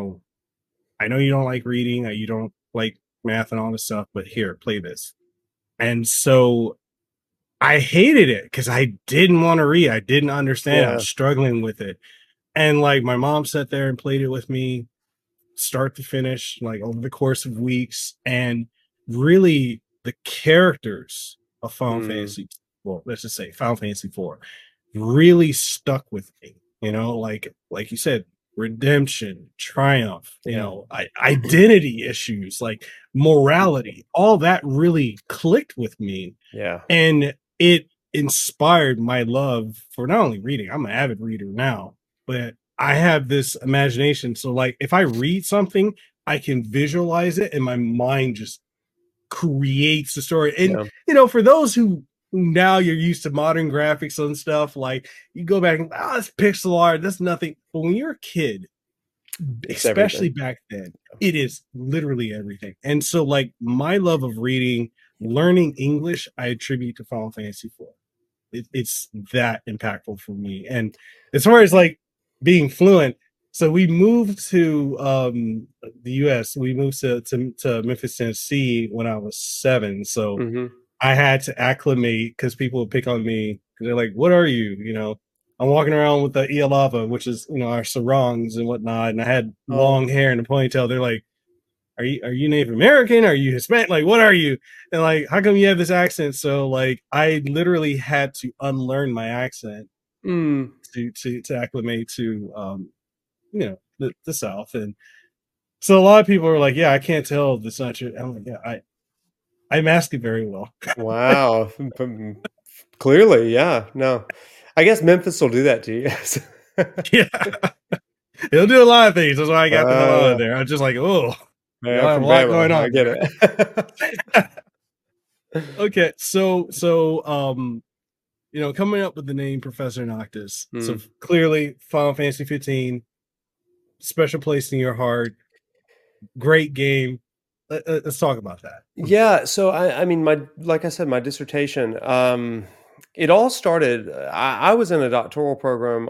I know you don't like reading, you don't like math and all this stuff, but here, play this." And so I hated it because I didn't want to read. I didn't understand. I Yeah. was struggling with it. And like my mom sat there and played it with me, start to finish, like over the course of weeks. And really, the characters of Final Mm. Fantasy, well, let's just say Final Fantasy 4, really stuck with me. Like you said, redemption, triumph, Yeah. identity issues, like morality, all that really clicked with me. Yeah. And it inspired my love for not only reading, I'm an avid reader now, but I have this imagination. So, like, if I read something, I can visualize it and my mind just creates the story. And, Yeah. for those who now you're used to modern graphics and stuff, like you go back and, that's pixel art, that's nothing. But when you're a kid, It's especially everything. back then, it is literally everything. And so, like, my love of reading, learning English, I attribute to Final Fantasy 4. It's that impactful for me. And as far as like being fluent, so we moved to the US. We moved to Memphis, Tennessee when I was 7. So Hmm. I had to acclimate because people would pick on me because they're like, "What are you?" I'm walking around with the Ialava, which is our sarongs and whatnot, and I had Oh. long hair and a ponytail. They're like, "Are you Native American? Are you Hispanic? Like, what are you?" And like, how come you have this accent? So like, I literally had to unlearn my accent Mm. to acclimate to the South. And so a lot of people are like, "Yeah, I can't tell that's not your." I'm like, "Yeah, I mask it very well." Wow. Clearly, yeah. No, I guess Memphis will do that to you. Yeah, it'll do a lot of things. That's why I got the hell out of Uh, there. I'm just like, oh, Man, y'all I'm have a from lot going Bama. I on get there. it. Okay, so coming up with the name Professor Noctis. So Mm. clearly, Final Fantasy 15, special place in your heart, great game. Let's talk about that. Yeah, so I mean, like I said, my dissertation, it all started. I was in a doctoral program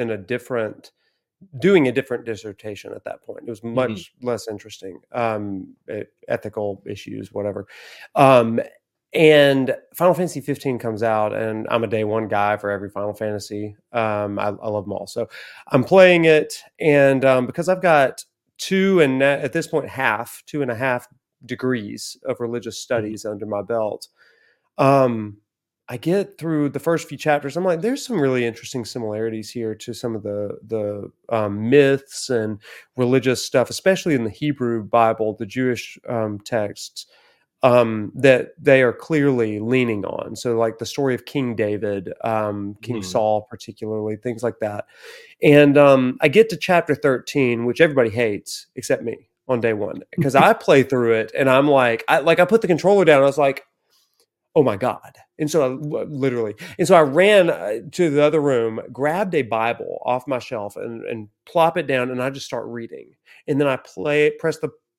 doing a different dissertation at that point. It was Mhm. much less interesting, ethical issues, whatever. Um, and Final Fantasy 15 comes out, and I'm a day one guy for every Final Fantasy. I love them all, so I'm playing it, and because I've got at this point 2.5 degrees of religious Mhm. studies under my belt. Um, I get through the first few chapters. I'm like, there's some really interesting similarities here to some of the myths and religious stuff, especially in the Hebrew Bible, the Jewish texts, that they are clearly leaning on. So, like the story of King David, King Mhm. Saul, particularly, things like that. And I get to chapter 13, which everybody hates except me on day one, because I play through it and I'm like, I put the controller down. And I was like, oh my God. And so I ran to the other room, grabbed a Bible off my shelf and plop it down. And I just start reading. And then I press the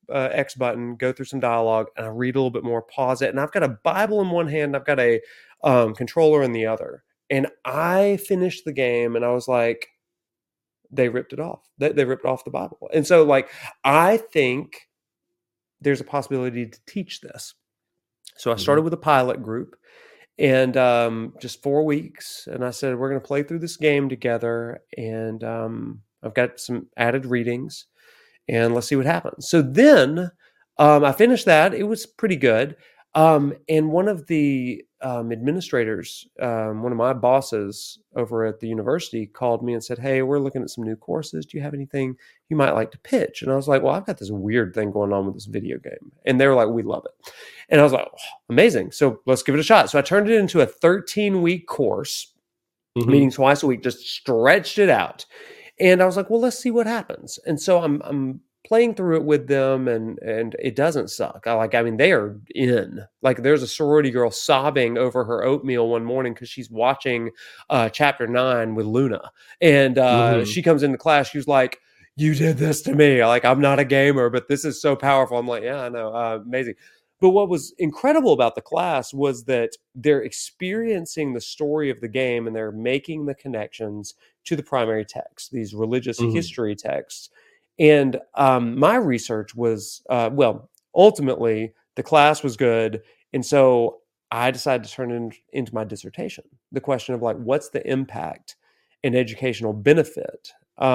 X button, go through some dialogue, and I read a little bit more, pause it, and I've got a Bible in one hand, I've got a controller in the other, and I finished the game, and I was like, they ripped it off. They ripped off the Bible, and so like I think there's a possibility to teach this. So I started with a pilot group, and just 4 weeks, and I said, we're going to play through this game together, and I've got some added readings, and let's see what happens. So then I finished that. It was pretty good. And one of the administrators, one of my bosses over at the university, called me and said, hey, we're looking at some new courses. Do you have anything you might like to pitch? And I was like, well, I've got this weird thing going on with this video game. And they were like, we love it. And I was like, oh, amazing. So let's give it a shot. So I turned it into a 13-week course, meeting twice a week, just stretched it out. And I was like, well, let's see what happens. And so I'm playing through it with them, and it doesn't suck. I mean, they are in. Like, there's a sorority girl sobbing over her oatmeal one morning because she's watching chapter 9 with Luna. And she comes into class, she was like, you did this to me. Like, I'm not a gamer, but this is so powerful. I'm like, yeah, I know. Amazing. But what was incredible about the class was that they're experiencing the story of the game, and they're making the connections to the primary text, these religious history texts. And my research was, ultimately, the class was good. And so I decided to turn it into my dissertation. The question of, like, what's the impact and educational benefit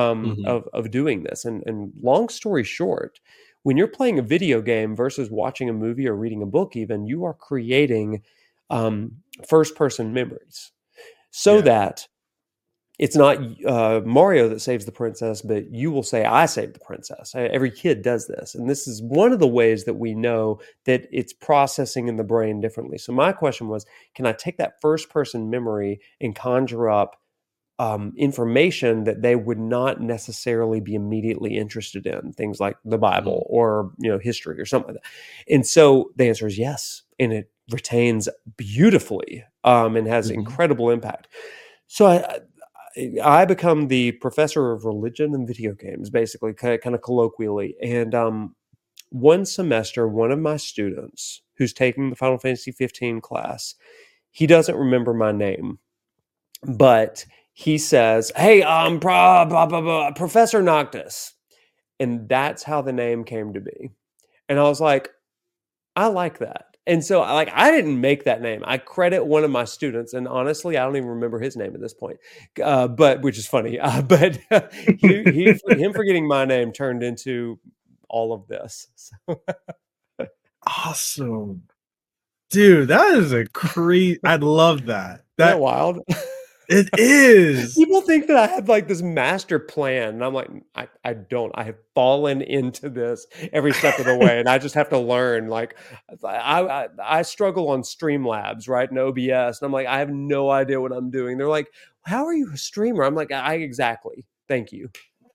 of doing this? And long story short, when you're playing a video game versus watching a movie or reading a book, even, you are creating first-person memories so that it's not Mario that saves the princess, but you will say, I saved the princess. Every kid does this. And this is one of the ways that we know that it's processing in the brain differently. So my question was, can I take that first-person memory and conjure up information that they would not necessarily be immediately interested in, things like the Bible or history or something like that? And so the answer is yes, and it retains beautifully and has incredible impact. So I become the professor of religion and video games, basically, kind of colloquially. And one semester, one of my students who's taking the Final Fantasy 15 class, he doesn't remember my name, but he says, hey, Professor Noctis. And that's how the name came to be. And I was like, I like that. And so, I didn't make that name. I credit one of my students, and honestly, I don't even remember his name at this point, but which is funny. But him forgetting my name turned into all of this. So. Awesome, dude. That is a crazy. I love that. Isn't that wild? It is. People think that I have like this master plan, and I'm like, I don't. I have fallen into this every step of the way, and I just have to learn. Like, I struggle on Streamlabs, right, and OBS, and I'm like, I have no idea what I'm doing. They're like, how are you a streamer? I'm like, exactly. Thank you.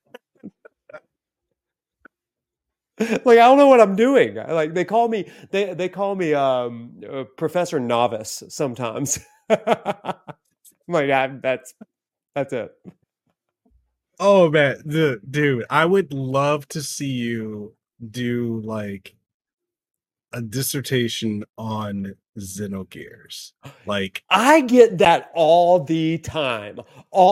Like, I don't know what I'm doing. Like, they call me Professor Novice sometimes. I'm like, that's it. Oh man, dude, I would love to see you do like a dissertation on Xenogears. Like, I get that all the time.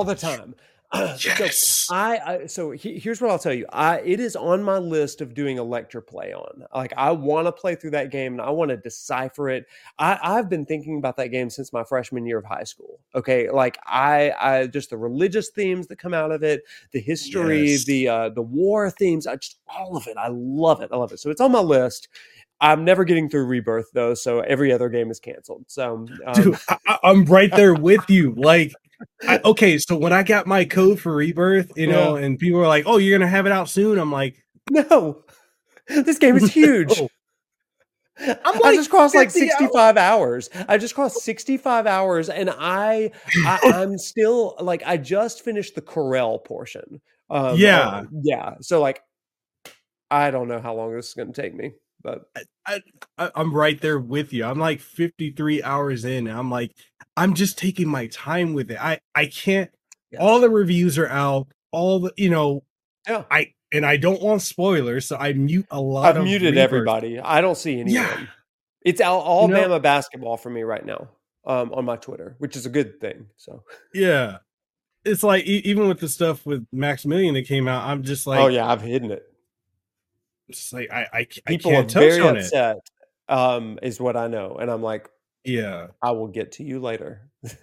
yes. So here's what I'll tell you. It is on my list of doing a lecture play on. Like, I want to play through that game, and I want to decipher it. I've been thinking about that game since my freshman year of high school. Okay, like I just the religious themes that come out of it, the history, the war themes, just all of it. I love it. So it's on my list. I'm never getting through Rebirth though, so every other game is canceled. So, dude, I'm right there with you. Like, okay, so when I got my code for Rebirth, and people were like, "Oh, you're gonna have it out soon," I'm like, "No, this game is huge." No. I just crossed like 65 hours. I just crossed 65 hours, and I'm still like, I just finished the Corel portion. Yeah. So like, I don't know how long this is going to take me. But I'm right there with you. I'm like 53 hours in, and I'm like, I'm just taking my time with it. I can't. Yes. All the reviews are out. All the and I don't want spoilers, so I mute a lot I've of muted reverse. everybody. I don't see Yeah, anyone. It's you know, Alabama basketball for me right now, on my Twitter, which is a good thing. So, yeah. It's like even with the stuff with Maximilian that came out, I'm oh yeah, I've hidden it. just like I People are can't touch very on it. upset, is what I know, and I'm like, Yeah. I will get to you later.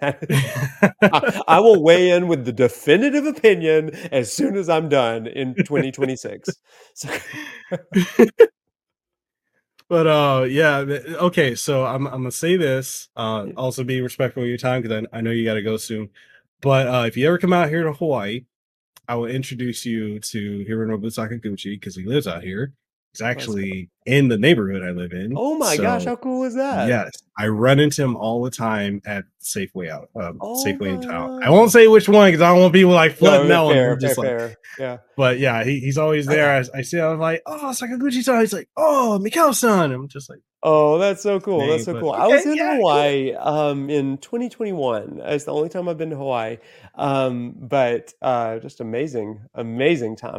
I will weigh in with the definitive opinion as soon as I'm done in 2026. So, But yeah, okay, so I'm gonna say this, also be respectful of your time because I know you gotta go soon. But if you ever come out here to Hawaii, I will introduce you to Hironobu Sakaguchi because he lives out here. He's let's go. actually in the neighborhood I live in. Oh my gosh, So how cool is that? yes, I run into him all the time at Oh Safeway in my town. I won't gosh. say which one because I don't want people like flooding No, that one. fair, I'm fair, just like, fair. Yeah. but yeah, he's always there. I see him, I'm like, oh, Sakaguchi-san. He's like, oh, Mikao-san. I'm just like, Oh, that's so cool. That's name, so but cool. I okay, was in yeah, cool. Hawaii in 2021. It's the only time I've been to Hawaii. But just amazing, amazing time.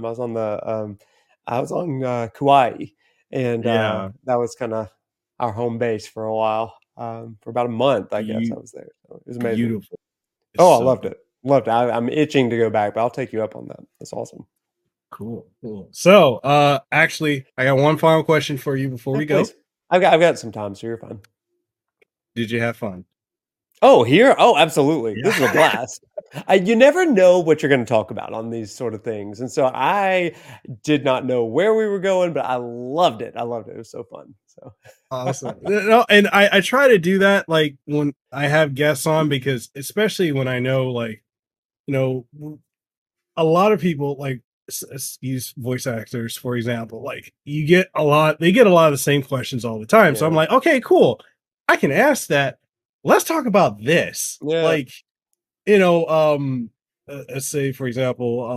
I was on Kauai, and Yeah, that was kind of our home base for a while. For about a month, I guess I be- was there. So it was amazing. beautiful. It's Oh, I so loved beautiful. it. Loved it. I'm itching to go back, but I'll take you up on that. That's awesome. Cool, cool. So, actually, I got one final question for you before Yeah, we go. please. I've got some time, so you're fine. Did you have fun? Oh, here? Oh, absolutely. This is a Yeah. blast. You never know what you're going to talk about on these sort of things. And so I did not know where we were going, but I loved it. I loved it. It was so fun. So, Awesome. No, and I try to do that like when I have guests on because especially when I know like, you know, a lot of people like use voice actors, for example, like they get a lot of the same questions all the time. So I'm yeah. like, okay, cool. I can ask that. Let's talk about this. Yeah. Like, you know, let's say for example,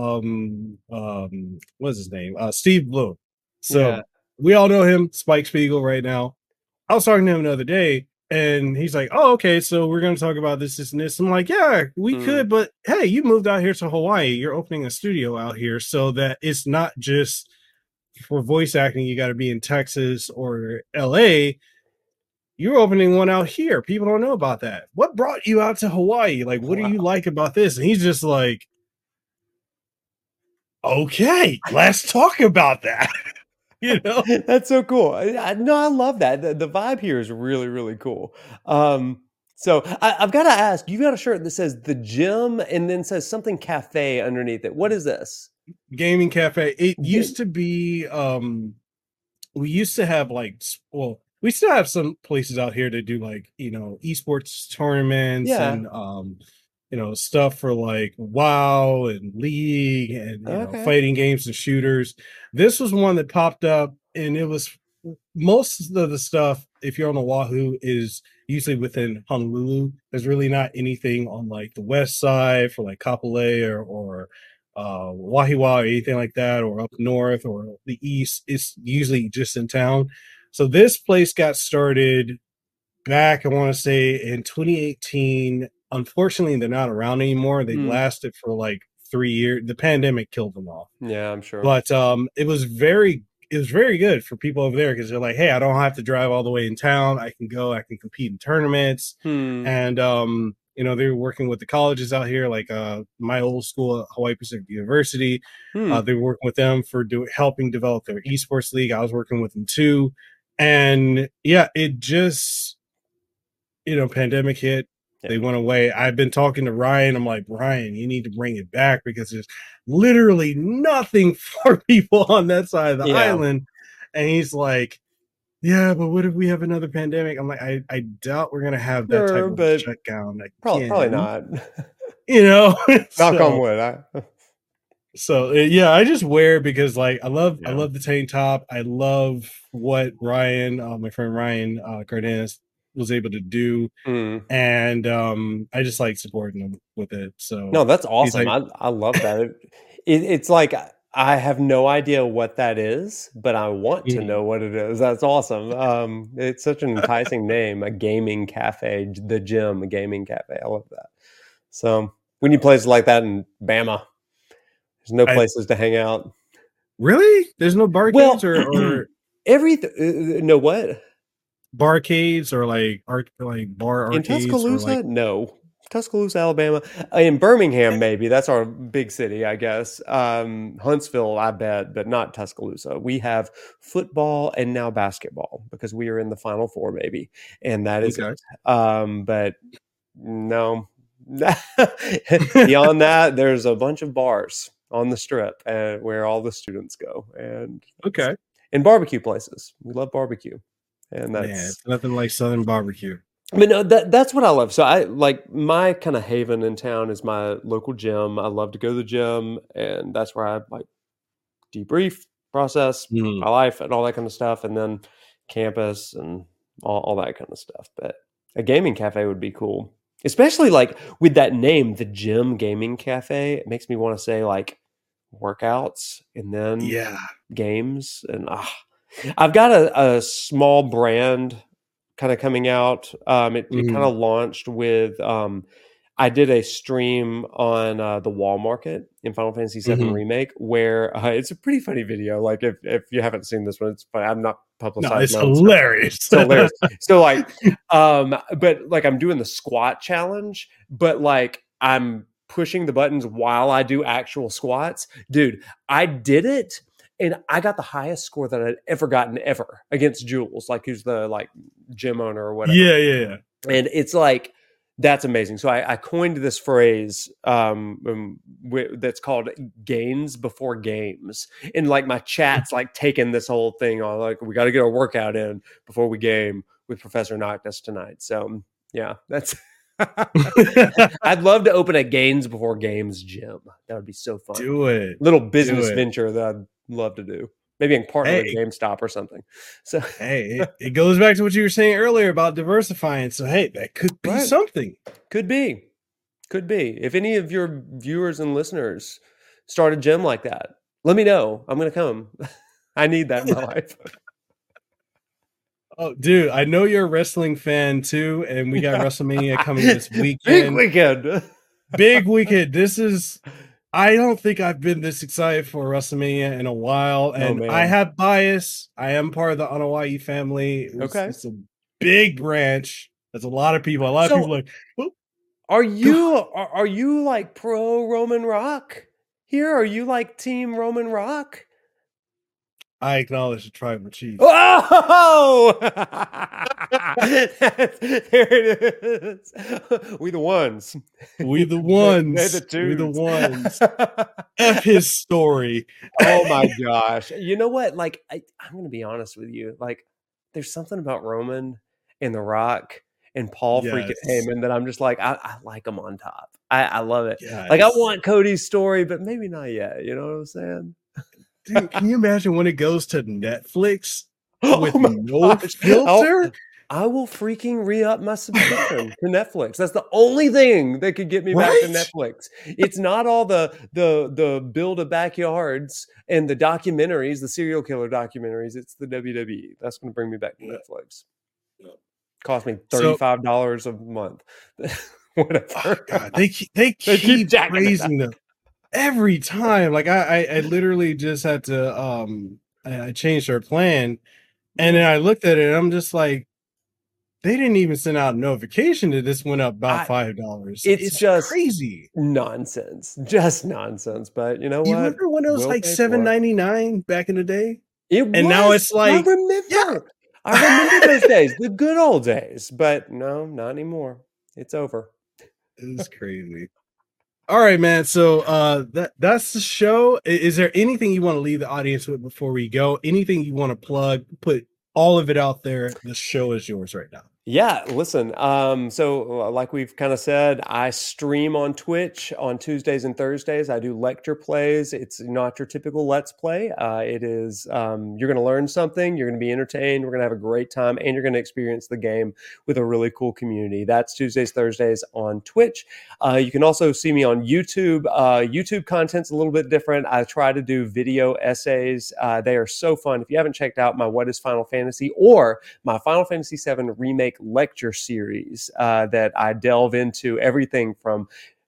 what's his name? Steve Bloom. Yeah. So we all know him, Spike Spiegel, right now. I was talking to him the other day, and he's like, "Oh, okay, so we're going to talk about this, this, and this." I'm like, "Yeah, we Mm. could, but hey, you moved out here to Hawaii. You're opening a studio out here, so that it's not just for voice acting. You got to be in Texas or LA. You're opening one out here. People don't know about that. What brought you out to Hawaii? Like, what do you Wow. like about this?" And he's just like, "Okay, let's talk about that." you know? That's so cool. No, I love that. The vibe here is really, really cool. So I've got to ask, you got a shirt that says the gym and then says something cafe underneath it. What is this? Gaming cafe. It Ga- used to be we used to have like well we still have some places out here to do like esports tournaments Yeah. and stuff for like WoW and League and Okay. fighting games and shooters. This was one that popped up, and it was most of the stuff, if you're on Oahu, is usually within Honolulu. There's really not anything on like the west side for like Kapolei or Wahiwa or anything like that, or up north or the east. It's usually just in town. So this place got started back, I want to say in 2018. Unfortunately, they're not around anymore. They Hmm. lasted for like 3 years. The pandemic killed them off. Yeah, I'm sure. But it was very good for people over there because they're like, hey, I don't have to drive all the way in town. I can go, I can compete in tournaments. Hmm. And they were working with the colleges out here, like my old school at Hawaii Pacific University. Hmm. They were working with them for helping develop their esports league. I was working with them too. And yeah, it just pandemic hit. Yeah. They went away. I've been talking to Ryan. I'm like, Ryan, you need to bring it back because there's literally nothing for people on that side of the Yeah. island. And he's like, yeah, but what if we have another pandemic? I'm like, I doubt we're gonna have that type Sure, of but shutdown probably again. not. You know, Knock on so wood. yeah, I just wear it because like I Yeah. love the tank top. I love what Ryan, my friend Ryan Cardenas, was able to do, Mm. and I just like supporting him with it. So No, that's he's awesome. like, I love that. It's like I have no idea what that is, but I want to "Mhm." know what it is. That's awesome. It's such an enticing name, a gaming cafe, the gym, a gaming cafe. I love that. So we need places like that in Bama. There's no I places to hang out. Really? There's no Well, barcades or everything. No, what? barcades or like bar In arcades or like Tuscaloosa? No. Tuscaloosa, Alabama. In Birmingham, maybe. That's our big city, I guess. Huntsville, I bet, but not Tuscaloosa. We have football and now basketball because we are in the Final Four, maybe. And that is okay. it. But no. Beyond that, there's a bunch of bars on the strip where all the students go. Okay. And barbecue places. We love barbecue. And Man, that's it's nothing like Southern barbecue. I mean, no, that's what I love. So I like my kind of haven in town is my local gym. I love to go to the gym, and that's where I like debrief, process Mhm. my life, and all that kind of stuff, and then campus and all that kind of stuff. But a gaming cafe would be cool, especially like with that name, the Gym Gaming Cafe. It makes me want to say like workouts and then Yeah. games, and I've got a small brand kind of coming out. It kind Mhm. of launched with I did a stream on the Wall Market in Final Fantasy VII Mhm. Remake where it's a pretty funny video. Like if you haven't seen this one, it's funny. I'm not No, publicized it's my own stuff. hilarious. It's hilarious. So like, but like I'm doing the squat challenge, but like I'm pushing the buttons while I do actual squats. Dude, I did it and I got the highest score that I'd ever gotten ever against Jules, like who's the like gym owner or whatever. Yeah. And it's like that's amazing. So I coined this phrase that's called gains before games. And like my chat's like taking this whole thing on, like we got to get our workout in before we game with Professor Noctis tonight. So yeah, that's I'd love to open a gains before games gym. That would be so fun. Do it. Little business Do it. venture that I'd love to do. Maybe I can partner with Hey. GameStop or something. So Hey, it goes back to what you were saying earlier about diversifying. So hey, that could be Right. something. Could be. If any of your viewers and listeners start a gym like that, let me know. I'm going to come. I need that in my life. Oh, dude, I know you're a wrestling fan too, and we got WrestleMania coming this Big weekend. weekend. Big weekend. This is, I don't think I've been this excited for WrestleMania in a while, and man. I have bias. I am part of the Anoa'i family. Okay. It's a big branch. There's a lot of people. A lot of people like, oh, are you like pro Roman Rock here? Are you like team Roman Rock? I acknowledge the tribal chief. Oh! There it is. We the ones. We the ones. They're the We the dudes. ones. F his story. Oh my gosh. You know what? Like, I'm going to be honest with you. Like, there's something about Roman and The Rock and Paul freaking Yes. Heyman that I'm just like, I like them on top. I love it. Yes. Like, I want Cody's story, but maybe not yet. You know what I'm saying? Dude, can you imagine when it goes to Netflix with Oh my no gosh. filter? I will freaking re-up my subscription to Netflix. That's the only thing that could get me back to Right? Netflix. It's not all the build a backyards and the documentaries, the serial killer documentaries. It's the WWE. That's going to bring me back to Netflix. Cost me $35 a month. Whatever. Oh, God, they keep raising them every time. Like I literally just had to I changed our plan, and then I looked at it and I'm just like, they didn't even send out a notification that this went up about $5. It's just crazy. Nonsense. Just nonsense. But you know what? You remember when it was like $7.99 back in the day? Now it's like, I remember. I remember those days, the good old days. But no, not anymore. It's over. It's crazy. All right, man. So that's the show. Is there anything you want to leave the audience with before we go? Anything you want to plug? Put all of it out there. The show is yours right now. Yeah, listen. So like we've kind of said, I stream on Twitch on Tuesdays and Thursdays. I do lecture plays. It's not your typical Let's Play. It is, you're going to learn something. You're going to be entertained. We're going to have a great time, and you're going to experience the game with a really cool community. That's Tuesdays, Thursdays on Twitch. You can also see me on YouTube. YouTube content's a little bit different. I try to do video essays. They are so fun. If you haven't checked out my What is Final Fantasy or my Final Fantasy VII Remake lecture series that I delve into everything from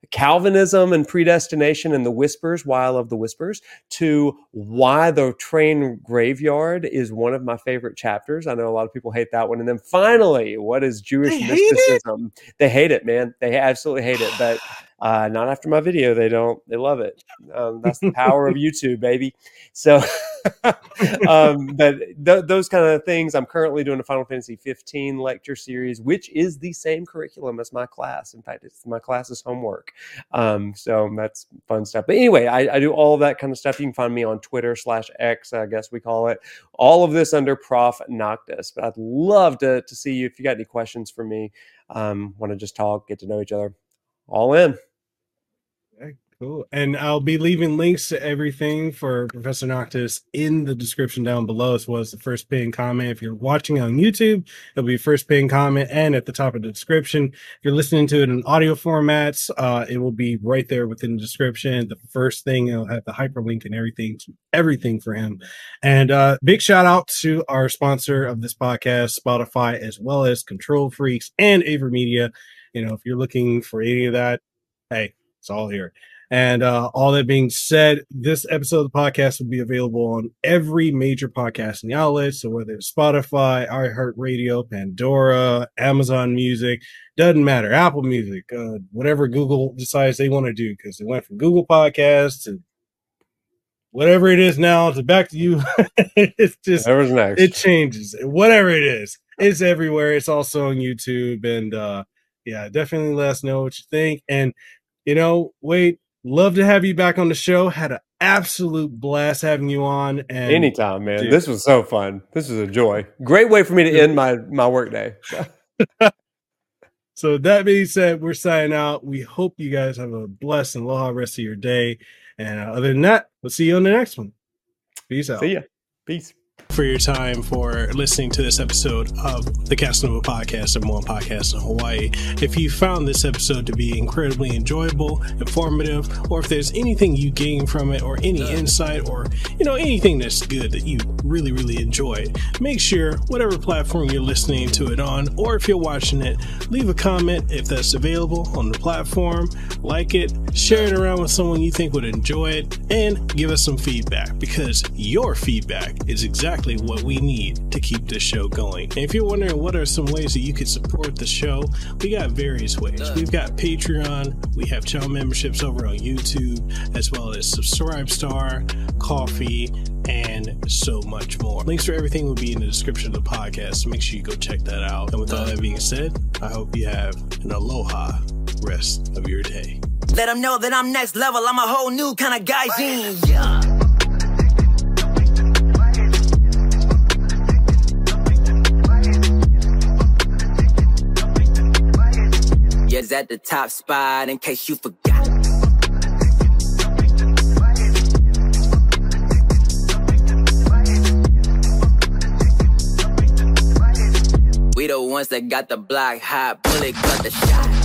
Calvinism and predestination and the whispers, why I love the whispers, to why the train graveyard is one of my favorite chapters. I know a lot of people hate that one. And then finally, what is Jewish mysticism? They hate it, man. They absolutely hate it. But not after my video. They don't. They love it. That's the power of YouTube, baby. So, but those kind of things. I'm currently doing a Final Fantasy 15 lecture series, which is the same curriculum as my class. In fact, it's my class's homework. So that's fun stuff. But anyway, I do all of that kind of stuff. You can find me on Twitter/X, I guess we call it. All of this under Prof Noctis. But I'd love to see you if you got any questions for me. Want to just talk, get to know each other. All in. Okay, cool. And I'll be leaving links to everything for Professor Noctis in the description down below, as well as the first pinned comment. If you're watching on YouTube, it'll be first pinned comment and at the top of the description. If you're listening to it in audio formats, it will be right there within the description. The first thing, it'll have the hyperlink and everything for him. And big shout out to our sponsor of this podcast, Spotify, as well as Control Freaks and AverMedia. If you're looking for any of that, hey, it's all here. And all that being said, this episode of the podcast will be available on every major podcasting outlet. So whether it's Spotify, iHeartRadio, Pandora, Amazon Music, doesn't matter. Apple Music, whatever Google decides they want to do, because it went from Google Podcasts to whatever it is now to back to you. It's just, next. It changes. Whatever it is, it's everywhere. It's also on YouTube. And yeah, definitely let us know what you think. And Wade, love to have you back on the show. Had an absolute blast having you on. And anytime, man. Dude, this was so fun. This was a joy. Great way for me to end my work day. So that being said, we're signing out. We hope you guys have a blessed and aloha rest of your day. And other than that, we'll see you on the next one. Peace out. See ya. Peace. For your time for listening to this episode of the Casanova Podcast, number one podcast in Hawaii. If you found this episode to be incredibly enjoyable, informative, or if there's anything you gain from it, or any insight, or anything that's good that you really, really enjoyed, make sure whatever platform you're listening to it on, or if you're watching it, leave a comment if that's available on the platform, like it, share it around with someone you think would enjoy it, and give us some feedback, because your feedback is exactly what we need to keep this show going. And if you're wondering what are some ways that you could support the show, we got various ways. We've got Patreon, we have channel memberships over on YouTube, as well as Subscribestar, Coffee, and so much more. Links for everything will be in the description of the podcast, so make sure you go check that out. And with all that being said, I hope you have an aloha rest of your day. Let them know that I'm next level. I'm a whole new kind of guy. Yeah. Yes, at the top spot, in case you forgot. We the ones that got the block hot, bullet got the shot.